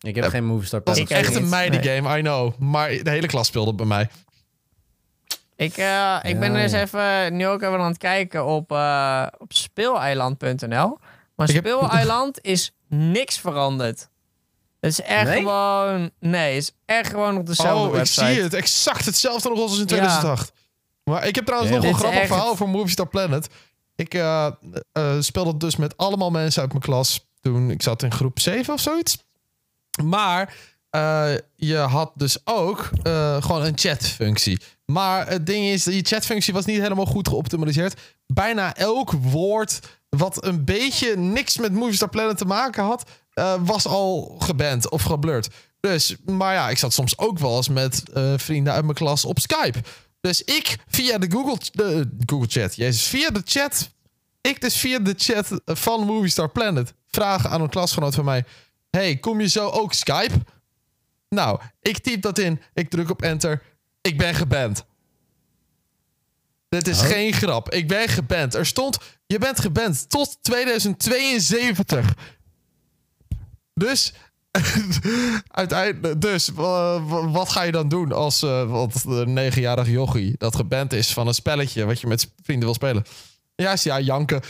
S2: Ik heb
S3: Ja,
S2: geen Movistar
S3: Dat
S2: Planet.
S3: is
S1: Ik
S3: echt
S1: ook
S3: een
S1: niet.
S3: meidengame, I know. Maar de hele klas speelde het bij mij.
S1: Ik, uh, ik ben
S2: Ja,
S1: dus
S2: ja.
S1: even nu ook even aan het kijken op, uh, op speeleiland punt n l. Maar
S3: Ik heb-
S1: speeleiland is niks veranderd. Het is echt
S2: Nee?
S1: gewoon... Nee, het is echt gewoon op dezelfde
S3: Oh,
S1: website.
S3: ik zie het. Exact hetzelfde nog als in tweeduizend acht. Maar ik heb trouwens
S2: Ja.
S3: nog een
S1: Dit is
S3: grappig
S1: echt-
S3: verhaal voor Movistar Planet. Ik uh, uh, speelde dus met allemaal mensen uit mijn klas toen ik zat in groep zeven of zoiets. Maar uh, je had dus ook uh, gewoon een chatfunctie. Maar het ding is, die chatfunctie was niet helemaal goed geoptimaliseerd. Bijna elk woord wat een beetje niks met Movistar Planet te maken had, uh, was al geband of geblurred. Dus, maar ja, ik zat soms ook wel eens met uh, vrienden uit mijn klas op Skype. Dus ik via de Google, de Google Chat, jezus, via de chat, ik dus via de chat van Movistar Planet vragen aan een klasgenoot van mij: hey, kom je zo ook Skype? Nou, ik typ dat in, ik druk op enter, ik ben geband. Dit is
S2: Oh.
S3: geen grap, ik ben geband. Er stond, je bent geband tot tweeduizend tweeënzeventig. Dus, uiteindelijk, dus uh, wat ga je dan doen als uh, wat een negenjarig jochie dat geband is van een spelletje wat je met vrienden wil spelen? Ja, ja, janken.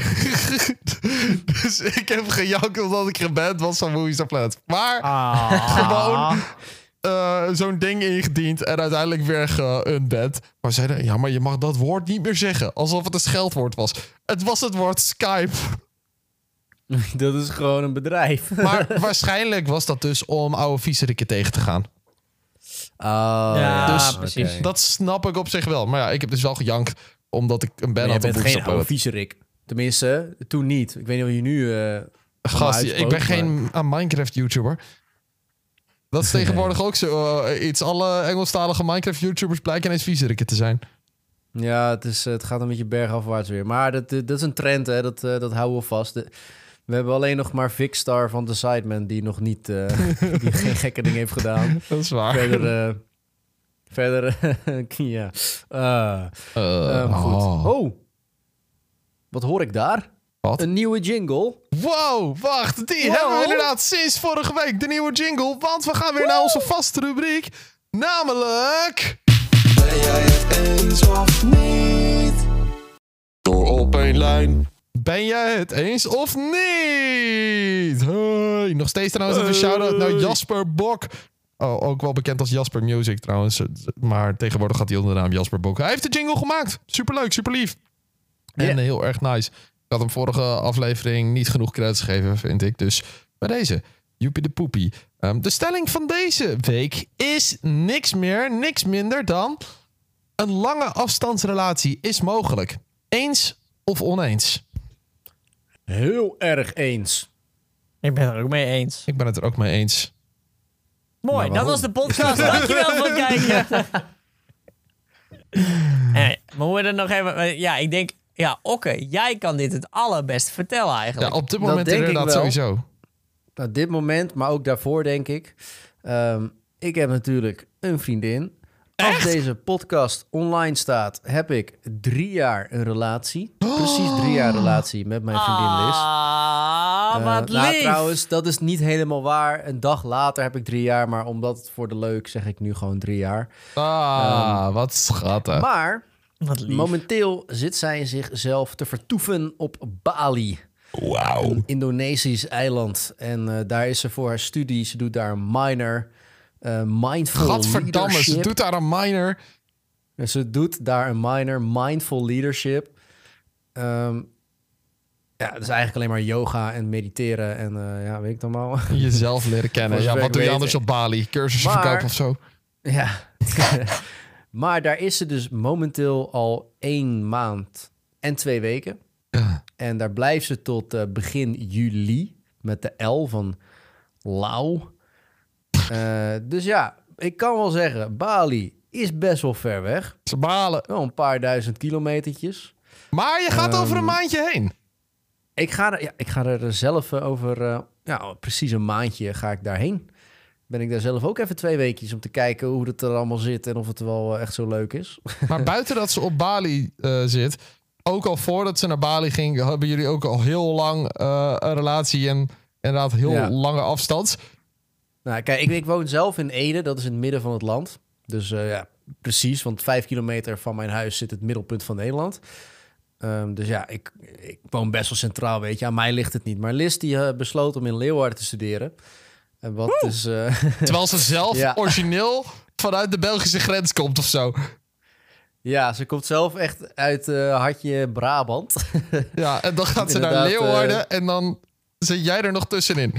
S3: Dus ik heb gejankt omdat ik geband was van Movistar Planet. Maar
S1: Ah.
S3: gewoon uh, zo'n ding ingediend en uiteindelijk weer geunband. Maar zeiden, ja, maar je mag dat woord niet meer zeggen. Alsof het een scheldwoord was. Het was het woord Skype.
S2: Dat is gewoon een bedrijf.
S3: Maar waarschijnlijk was dat dus om oude viezerikken tegen te gaan.
S2: Oh,
S1: Ja,
S3: Dus
S1: precies.
S2: oké.
S3: Dat snap ik op zich wel. Maar ja, ik heb dus wel gejankt omdat ik een band
S2: Maar
S3: had
S2: jij
S3: op
S2: bent
S3: Movistar
S2: geen oude
S3: Planet.
S2: viezerik. Tenminste, toen niet. Ik weet niet of je nu... Uh,
S3: Gast, ik ben geen uh, Minecraft-YouTuber. Dat is tegenwoordig ook zo uh, iets. Alle Engelstalige Minecraft-YouTubers blijken ineens viezerikken te zijn.
S2: Ja, het, is, het gaat een beetje bergafwaarts weer. Maar dat, dat is een trend, hè. Dat, uh, dat houden we vast. De, we hebben alleen nog maar Vicstar van The Sidemen die nog niet... Uh, die geen gekke ding heeft gedaan.
S3: Dat is waar.
S2: Verder... Uh, verder... ja. Uh,
S3: Uh,
S2: um, goed.
S3: oh.
S2: Oh. Wat hoor ik daar?
S3: Wat?
S2: Een nieuwe jingle.
S3: Wow, wacht. Die
S2: Wow.
S3: hebben we inderdaad sinds vorige week. De nieuwe jingle. Want we gaan weer naar onze vaste rubriek. Namelijk...
S4: Ben jij het eens of niet?
S3: Door op één lijn. Ben jij het eens of niet? Hey. Nog steeds trouwens even een shout-out naar Jasper Bok. Oh, ook wel bekend als Jasper Music trouwens. Maar tegenwoordig gaat hij onder de naam Jasper Bok. Hij heeft de jingle gemaakt. Superleuk, super lief. En
S2: Yeah.
S3: heel erg nice. Ik had hem vorige aflevering niet genoeg credits gegeven, vind ik. Dus bij deze, joepie de poepie. Um, de stelling van deze week is niks meer, niks minder dan... een lange afstandsrelatie is mogelijk. Eens of oneens?
S2: Heel erg eens.
S1: Ik ben het er ook mee eens.
S3: Ik ben het er ook mee eens.
S1: Mooi,
S2: Maar
S1: dat
S2: waarom?
S1: was de podcast. Dankjewel voor het kijken. Hey, maar we er nog even... Ja, ik denk... Ja, Okke, jij kan dit het allerbest vertellen eigenlijk.
S3: Ja, op dit
S2: Dat
S3: moment
S2: denk ik
S3: inderdaad
S2: wel.
S3: sowieso.
S2: Op dit moment, maar ook daarvoor denk ik. Um, ik heb natuurlijk een vriendin. Als
S3: Echt?
S2: deze podcast online staat, heb ik drie jaar een relatie. Precies drie jaar relatie met mijn vriendin Liz.
S1: Ah,
S2: Eh,
S1: wat
S2: nou,
S1: lief.
S2: trouwens, dat is niet helemaal waar. Een dag later heb ik drie jaar, maar omdat het voor de leuk zeg ik nu gewoon drie jaar.
S3: Ah, wat schattig.
S2: Maar
S1: Wat lief.
S2: momenteel zit zij zichzelf te vertoeven op Bali.
S3: Wauw.
S2: Een Indonesisch eiland. En uh, daar is ze voor haar studie. Ze doet daar een minor. Uh, mindful
S3: Gadverdamme, ze
S2: leadership.
S3: doet daar een minor.
S2: En ze doet daar een minor. Mindful leadership. Um, ja, dat is eigenlijk alleen maar yoga en mediteren. En uh, ja, weet ik dan maar.
S3: Jezelf leren kennen.
S2: Voor
S3: Ja,
S2: zover
S3: wat
S2: ik
S3: doe je
S2: weet.
S3: anders op Bali? Cursussen
S2: Maar-
S3: verkopen of zo?
S2: Ja. Maar daar is ze dus momenteel al één maand en twee weken.
S3: Ja.
S2: En daar blijft ze tot uh, begin juli met de L van Lau. Uh, dus ja, ik kan wel zeggen, Bali is best wel ver weg.
S3: Ze balen.
S2: Wel een paar duizend kilometertjes.
S3: Maar je gaat
S2: Um,
S3: over een maandje heen.
S2: Ik ga er, ja, ik ga er zelf uh, over, uh, ja, precies een maandje ga ik daarheen. Ben ik daar zelf ook even twee weekjes om te kijken hoe het er allemaal zit en of het wel uh, echt zo leuk is.
S3: Maar buiten dat ze op Bali uh, zit, ook al voordat ze naar Bali ging, hebben jullie ook al heel lang uh, een relatie en inderdaad heel
S2: Ja.
S3: lange afstand.
S2: Nou, kijk, ik, ik woon zelf in Ede. Dat is in het midden van het land. Dus uh, ja, precies. Want vijf kilometer van mijn huis zit het middelpunt van Nederland. Um, dus ja, ik, ik woon best wel centraal, weet je. Aan mij ligt het niet. Maar Liz die uh, besloot om in Leeuwarden te studeren. En wat dus, uh...
S3: Terwijl ze zelf ja. origineel vanuit de Belgische grens komt of zo.
S2: Ja, ze komt zelf echt uit uh, Hartje Brabant.
S3: Ja, en dan gaat ze naar Leeuwarden uh... en dan zit jij er nog tussenin.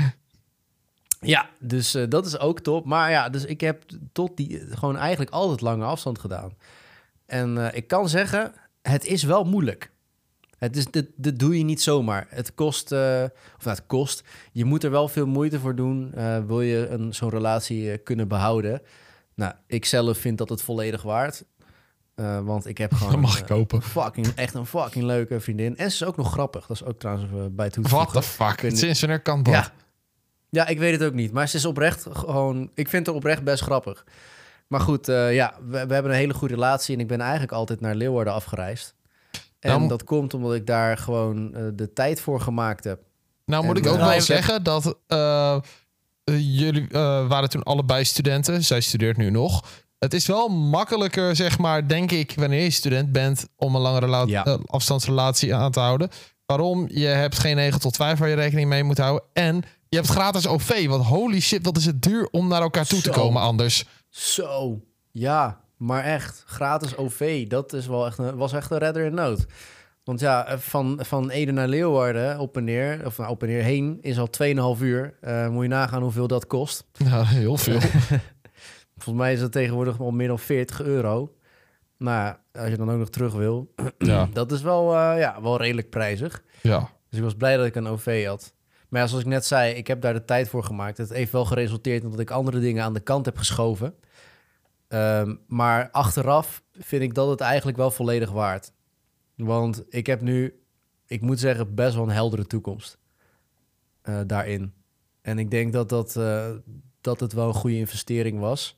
S2: Ja, dus uh, dat is ook top. Maar ja, dus ik heb tot die gewoon eigenlijk altijd lange afstand gedaan. En uh, ik kan zeggen, het is wel moeilijk. Het is, dit, dit doe je niet zomaar. Het kost, uh, of nou, het kost, je moet er wel veel moeite voor doen. Uh, wil je een, zo'n relatie uh, kunnen behouden? Nou, ik zelf vind dat het volledig waard. Uh, want ik heb gewoon...
S3: Dat mag ik kopen.
S2: Uh, fucking, echt een fucking leuke vriendin. En ze is ook nog grappig. Dat is ook trouwens uh, bij het toe te
S3: What the fuck? Kunnen... Sinds wanneer kan dat?
S2: Ja. ja, ik weet het ook niet. Maar ze is oprecht gewoon... Ik vind haar oprecht best grappig. Maar goed, uh, ja, we, we hebben een hele goede relatie. En ik ben eigenlijk altijd naar Leeuwarden afgereisd. En nou, dat komt omdat ik daar gewoon uh, de tijd voor gemaakt heb.
S3: Nou moet en, ik ook uh, wel zeggen heb... dat... Uh, uh, jullie uh, waren toen allebei studenten. Zij studeert nu nog. Het is wel makkelijker, zeg maar, denk ik, wanneer je student bent, om een lange rela- ja. uh, afstandsrelatie aan te houden. Waarom? Je hebt geen negen tot vijf waar je rekening mee moet houden. En je hebt gratis O V. Want holy shit, wat is het duur om naar elkaar toe Zo. te komen anders.
S2: Zo, ja, maar echt. Gratis O V, dat is wel echt een, was echt een redder in nood. Want ja, van, van Ede naar Leeuwarden op en neer, of nou, op en neer heen, is al twee en een half uur. Uh, moet je nagaan hoeveel dat kost.
S3: Ja, heel veel.
S2: Volgens mij is het tegenwoordig al meer dan veertig euro. Nou, als je dan ook nog terug wil. Ja. Dat is wel, uh, ja, wel redelijk prijzig.
S3: Ja.
S2: Dus ik was blij dat ik een O V had. Maar ja, zoals ik net zei, ik heb daar de tijd voor gemaakt. Het heeft wel geresulteerd in dat ik andere dingen aan de kant heb geschoven. Um, maar achteraf vind ik dat het eigenlijk wel volledig waard. Want ik heb nu, ik moet zeggen, best wel een heldere toekomst uh, daarin. En ik denk dat dat... Uh, dat het wel een goede investering was.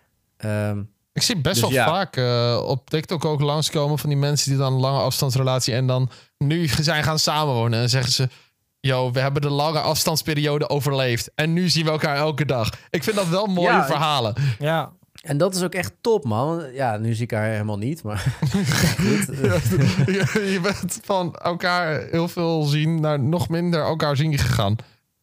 S2: Um,
S3: ik zie best
S2: dus
S3: wel
S2: ja.
S3: vaak uh, op TikTok ook langskomen van die mensen die dan een lange afstandsrelatie en dan nu zijn gaan samenwonen en zeggen ze, yo, we hebben de lange afstandsperiode overleefd en nu zien we elkaar elke dag. Ik vind dat wel mooie ja, verhalen.
S1: Ja.
S2: En dat is ook echt top, man. Ja, nu zie ik haar helemaal niet, maar... Goed.
S3: Ja, je, je bent van elkaar heel veel zien naar nog minder elkaar zien gegaan.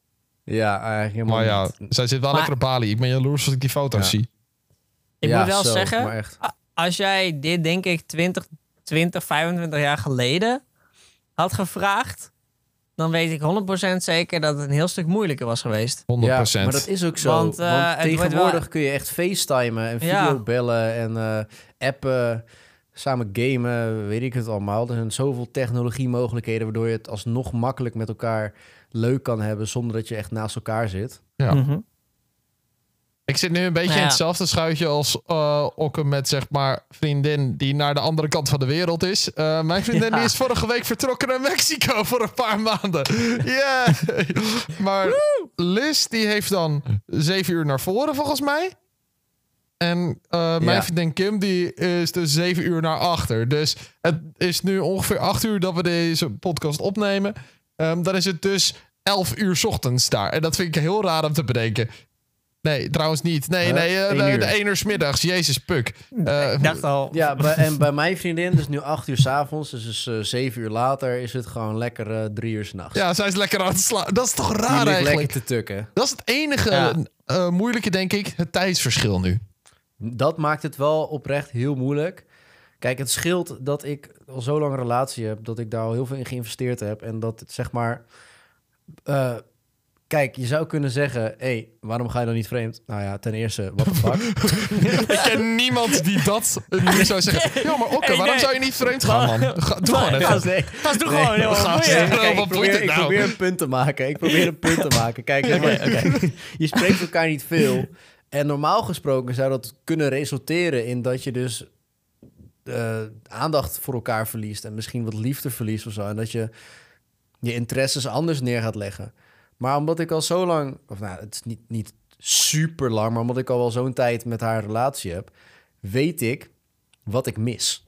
S2: Ja, eigenlijk helemaal
S3: maar ja,
S2: niet.
S3: zij zit wel
S1: maar,
S3: lekker op Bali. Ik ben jaloers als ik die foto's ja. zie.
S1: Ik
S2: ja,
S1: moet wel
S2: zo,
S1: zeggen, als jij dit denk ik twintig, twintig, vijfentwintig jaar geleden had gevraagd, dan weet ik honderd procent zeker dat het een heel stuk moeilijker was geweest.
S3: honderd procent.
S2: Ja, maar dat is ook zo.
S1: Want, uh,
S2: Want tegenwoordig wel... kun je echt facetimen en videobellen ja. en uh, appen, samen gamen, weet ik het allemaal. Er zijn zoveel technologiemogelijkheden waardoor je het alsnog makkelijk met elkaar leuk kan hebben zonder dat je echt naast elkaar zit.
S3: Ja. Mm-hmm. Ik zit nu een beetje ja. in hetzelfde schuitje als uh, Okke met zeg maar vriendin die naar de andere kant van de wereld is. Uh, mijn vriendin ja. die is vorige week vertrokken naar Mexico voor een paar maanden. Yeah! Maar Woo! Liz die heeft dan zeven uur naar voren volgens mij. En uh, mijn ja. vriendin Kim die is dus zeven uur naar achter. Dus het is nu ongeveer acht uur dat we deze podcast opnemen. Um, dan is het dus elf uur 's ochtends daar. En dat vind ik heel raar om te bedenken. Nee, trouwens niet. Nee, huh? nee, uh, de, de één uur 's middags. Jezus, puk.
S1: Uh, ik dacht al.
S2: Ja, bij, en bij mijn vriendin, dus nu acht uur 's avonds, dus, dus uh, zeven uur later, is het gewoon lekker uh, drie uur 's nachts.
S3: Ja, zij is lekker aan het slapen. Dat is toch raar eigenlijk?
S2: Lekker te tukken.
S3: Dat is het enige ja. uh, moeilijke, denk ik, het tijdsverschil nu.
S2: Dat maakt het wel oprecht heel moeilijk. Kijk, het scheelt dat ik al zo lang een relatie heb, dat ik daar al heel veel in geïnvesteerd heb en dat het zeg maar... Uh, Kijk, je zou kunnen zeggen, hé, hey, waarom ga je dan niet vreemd? Nou ja, ten eerste, what the fuck?
S3: Ik ken niemand die dat nu zou zeggen. Ja, maar Okke, hey, waarom nee. zou je niet vreemd gaan, man? Ga, doe gewoon even.
S1: Nee. Ga doe gewoon,
S2: nee.
S1: joh.
S2: Nee, nee, kijk, ik, probeer, ik probeer een punt te maken. Ik probeer een punt te maken. Kijk, okay, okay. Je spreekt elkaar niet veel. En normaal gesproken zou dat kunnen resulteren in dat je dus uh, aandacht voor elkaar verliest en misschien wat liefde verliest of zo. En dat je je interesses anders neer gaat leggen. Maar omdat ik al zo lang, of nou, het is niet, niet super lang, maar omdat ik al wel zo'n tijd met haar relatie heb, weet ik wat ik mis.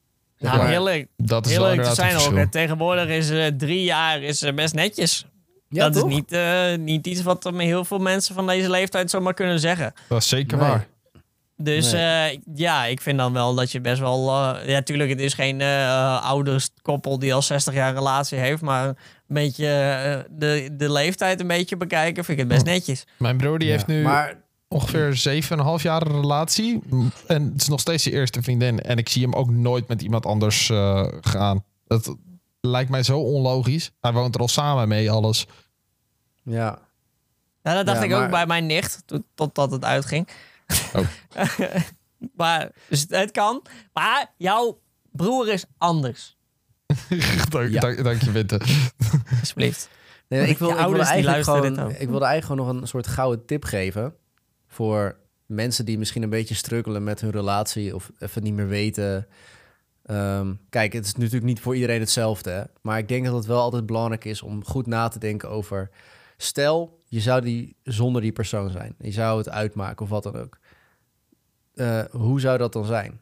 S1: Nou, heel leuk.
S3: Dat is
S1: heel
S3: wel
S1: leuk te zijn ook.
S3: En
S1: tegenwoordig is uh, drie jaar is, uh, best netjes.
S2: Ja,
S1: dat
S2: toch?
S1: is niet, uh, niet iets wat um, heel veel mensen van deze leeftijd zomaar kunnen zeggen.
S3: Dat is zeker
S2: Nee.
S3: waar.
S1: Dus
S2: Nee.
S1: uh, ja, ik vind dan wel dat je best wel... Uh, ja, tuurlijk, het is geen uh, ouderskoppel die al zestig jaar relatie heeft, maar een beetje uh, de, de leeftijd een beetje bekijken, vind ik het best netjes.
S3: Mijn broer die
S2: Ja,
S3: heeft nu
S2: Maar
S3: ongeveer zeven en een half jaar een relatie. En het is nog steeds zijn eerste vriendin. En ik zie hem ook nooit met iemand anders uh, gaan. Dat lijkt mij zo onlogisch. Hij woont er al samen mee, alles.
S2: ja,
S1: Nou, dat dacht
S2: Ja,
S1: ik
S2: maar-
S1: ook bij mijn nicht, to- totdat het uitging.
S3: Oh.
S1: maar, dus het, het kan. Maar jouw broer is anders,
S3: dank,
S2: Ja.
S3: dank, dank je, Winter.
S1: alsjeblieft.
S2: nee, ik, wil,
S1: Je
S2: ik, wilde
S1: ouders die
S2: eigenlijk
S1: luisteren
S2: gewoon,
S1: dit ook.
S2: ik wilde eigenlijk gewoon nog een soort gouden tip geven voor mensen die misschien een beetje struggelen met hun relatie of even niet meer weten. Um, kijk, het is natuurlijk niet voor iedereen hetzelfde, hè? Maar ik denk dat het wel altijd belangrijk is om goed na te denken over... Stel, je zou die zonder die persoon zijn. Je zou het uitmaken of wat dan ook. Uh, hoe zou dat dan zijn?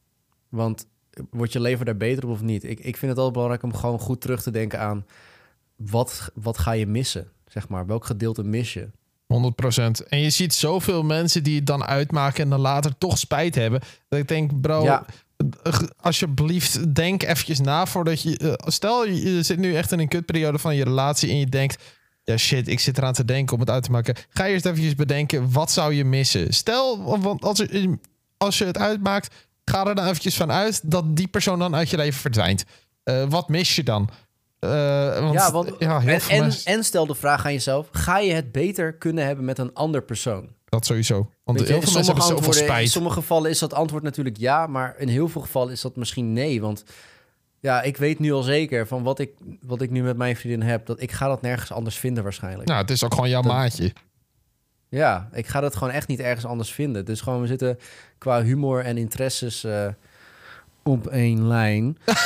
S2: Want wordt je leven daar beter op of niet? Ik, ik vind het altijd belangrijk om gewoon goed terug te denken aan... Wat, wat ga je missen, zeg maar? Welk gedeelte mis je?
S3: honderd procent. En je ziet zoveel mensen die het dan uitmaken en dan later toch spijt hebben. Dat ik denk, bro,
S2: Ja.
S3: alsjeblieft, denk eventjes na voordat je... Uh, stel, je, je zit nu echt in een kutperiode van je relatie en je denkt... Ja, shit, ik zit eraan te denken om het uit te maken. Ga eerst eventjes bedenken, wat zou je missen? Stel, want als, je, als je het uitmaakt, ga er dan eventjes van uit dat die persoon dan uit je leven verdwijnt. Uh, wat mis je dan? Uh, want,
S2: Ja, want,
S3: ja, heel
S2: en,
S3: veel
S2: en,
S3: mensen-
S2: en stel de vraag aan jezelf... Ga je het beter kunnen hebben met een ander persoon?
S3: Dat sowieso. Want
S2: Weet je,
S3: heel veel
S2: in
S3: mensen hebben zoveel
S2: antwoorden- In
S3: spijt.
S2: sommige gevallen is dat antwoord natuurlijk ja... maar in heel veel gevallen is dat misschien nee. Want ja, ik weet nu al zeker van wat ik, wat ik nu met mijn vriendin heb... dat ik ga dat nergens anders vinden waarschijnlijk.
S3: Nou, het is ook gewoon jouw
S2: Dat-
S3: maatje.
S2: Ja, ik ga dat gewoon echt niet ergens anders vinden. Dus gewoon, we zitten qua humor en interesses uh, op één lijn. en,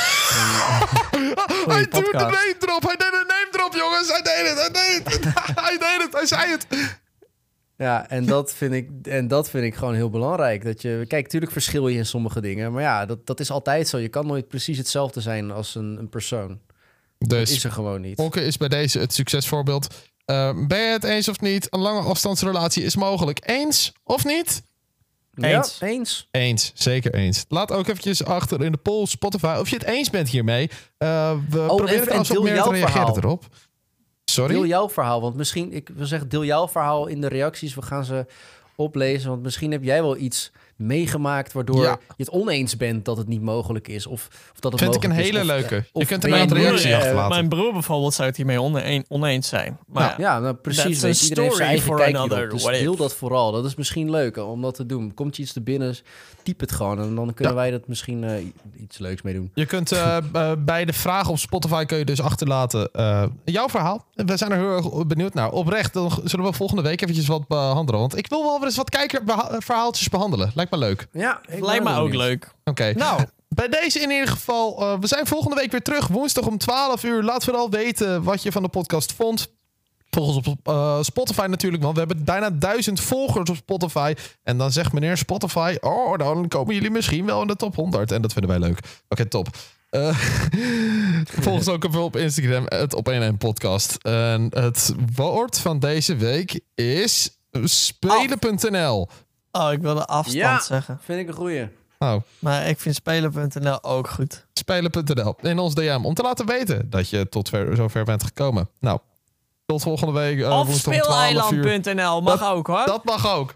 S3: Hij doet de
S1: podcast.
S3: name drop. Hij deed een name drop, jongens. Hij deed het. Hij deed het. Hij deed het. Hij zei het.
S2: ja, en dat, vind ik, en dat vind ik gewoon heel belangrijk. Dat je, kijk, natuurlijk verschil je in sommige dingen. Maar ja, dat, dat is altijd zo. Je kan nooit precies hetzelfde zijn als een, een persoon. Dat is
S3: Dus
S2: er gewoon niet.
S3: Fokke is bij deze het succesvoorbeeld. Uh, ben je het eens of niet? Een lange afstandsrelatie is mogelijk. Eens of niet?
S1: Eens.
S2: Ja, eens.
S3: Eens, zeker eens. Laat ook eventjes achter in de poll Spotify of je het eens bent hiermee. Uh, we
S2: Oh,
S3: proberen
S2: even- en
S3: trouwens wat
S2: deel
S3: meer te
S2: jouw
S3: reageren
S2: verhaal.
S3: erop. Sorry?
S2: Deel jouw verhaal, want misschien, ik wil zeggen, deel jouw verhaal in de reacties. We gaan ze oplezen, want misschien heb jij wel iets meegemaakt waardoor
S3: Ja.
S2: je het oneens bent dat het niet mogelijk is. Of, of dat het
S3: Vind ik een
S2: mogelijk is,
S3: hele
S2: of,
S3: leuke.
S2: eh,
S3: Je
S2: of
S3: kunt
S2: ben
S3: er
S2: je
S3: een
S2: nu,
S3: reactie
S2: eh,
S3: achterlaten.
S1: Mijn broer bijvoorbeeld zou het hiermee one- oneens zijn. Maar
S3: Nou,
S1: ja.
S2: Ja, nou precies.
S1: That's
S2: Weet
S1: a
S2: je, iedereen heeft zijn
S1: story
S2: eigen
S1: for
S2: kijk
S1: another
S2: hierop. Dus
S1: what if.
S2: deel dat vooral. Dat is misschien leuk om dat te doen. Komt je iets te binnen, typ het gewoon. En dan kunnen
S3: Ja.
S2: wij dat misschien eh, iets leuks mee doen.
S3: Je kunt uh, uh, bij de vragen op Spotify kun je dus achterlaten uh, jouw verhaal. We zijn er heel erg benieuwd naar. Oprecht, dan zullen we volgende week eventjes wat behandelen. Want ik wil wel weer eens wat kijkerverhaaltjes behandelen. Lijkt me leuk.
S2: Ja, ik ben
S1: Lijkt me
S2: wel
S1: ook
S2: benieuwd.
S1: leuk.
S3: Oké.
S1: Nou,
S3: Bij deze in ieder geval. Uh, we zijn volgende week weer terug. Woensdag om twaalf uur. Laat vooral weten wat je van de podcast vond. Volg ons op uh, Spotify natuurlijk. Want we hebben bijna duizend volgers op Spotify. En dan zegt meneer Spotify... Oh, dan komen jullie misschien wel in de top honderd. En dat vinden wij leuk. Oké, okay, top. Uh, volg ons ook even op Instagram. Het op één één podcast. En het woord van deze week is... Spelen punt n l.
S1: oh, ik wilde afstand
S2: Ja,
S1: zeggen.
S2: vind ik een goeie.
S3: Oh,
S1: Maar ik vind spelen punt n l ook goed.
S3: spelen punt n l in ons D M om te laten weten dat je tot ver, zover bent gekomen. Nou, tot volgende week. Uh,
S1: of
S3: woensdag om twaalf uur.
S1: speeleiland punt n l mag
S3: Dat-
S1: ook hoor.
S3: Dat mag ook.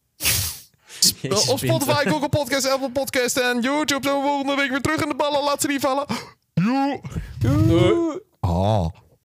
S2: Jezus,
S3: Op Spotify,
S2: Winter.
S3: Google Podcast, Apple Podcast en YouTube. Zijn we volgende week weer terug in de ballen. Laat ze niet vallen. Joe.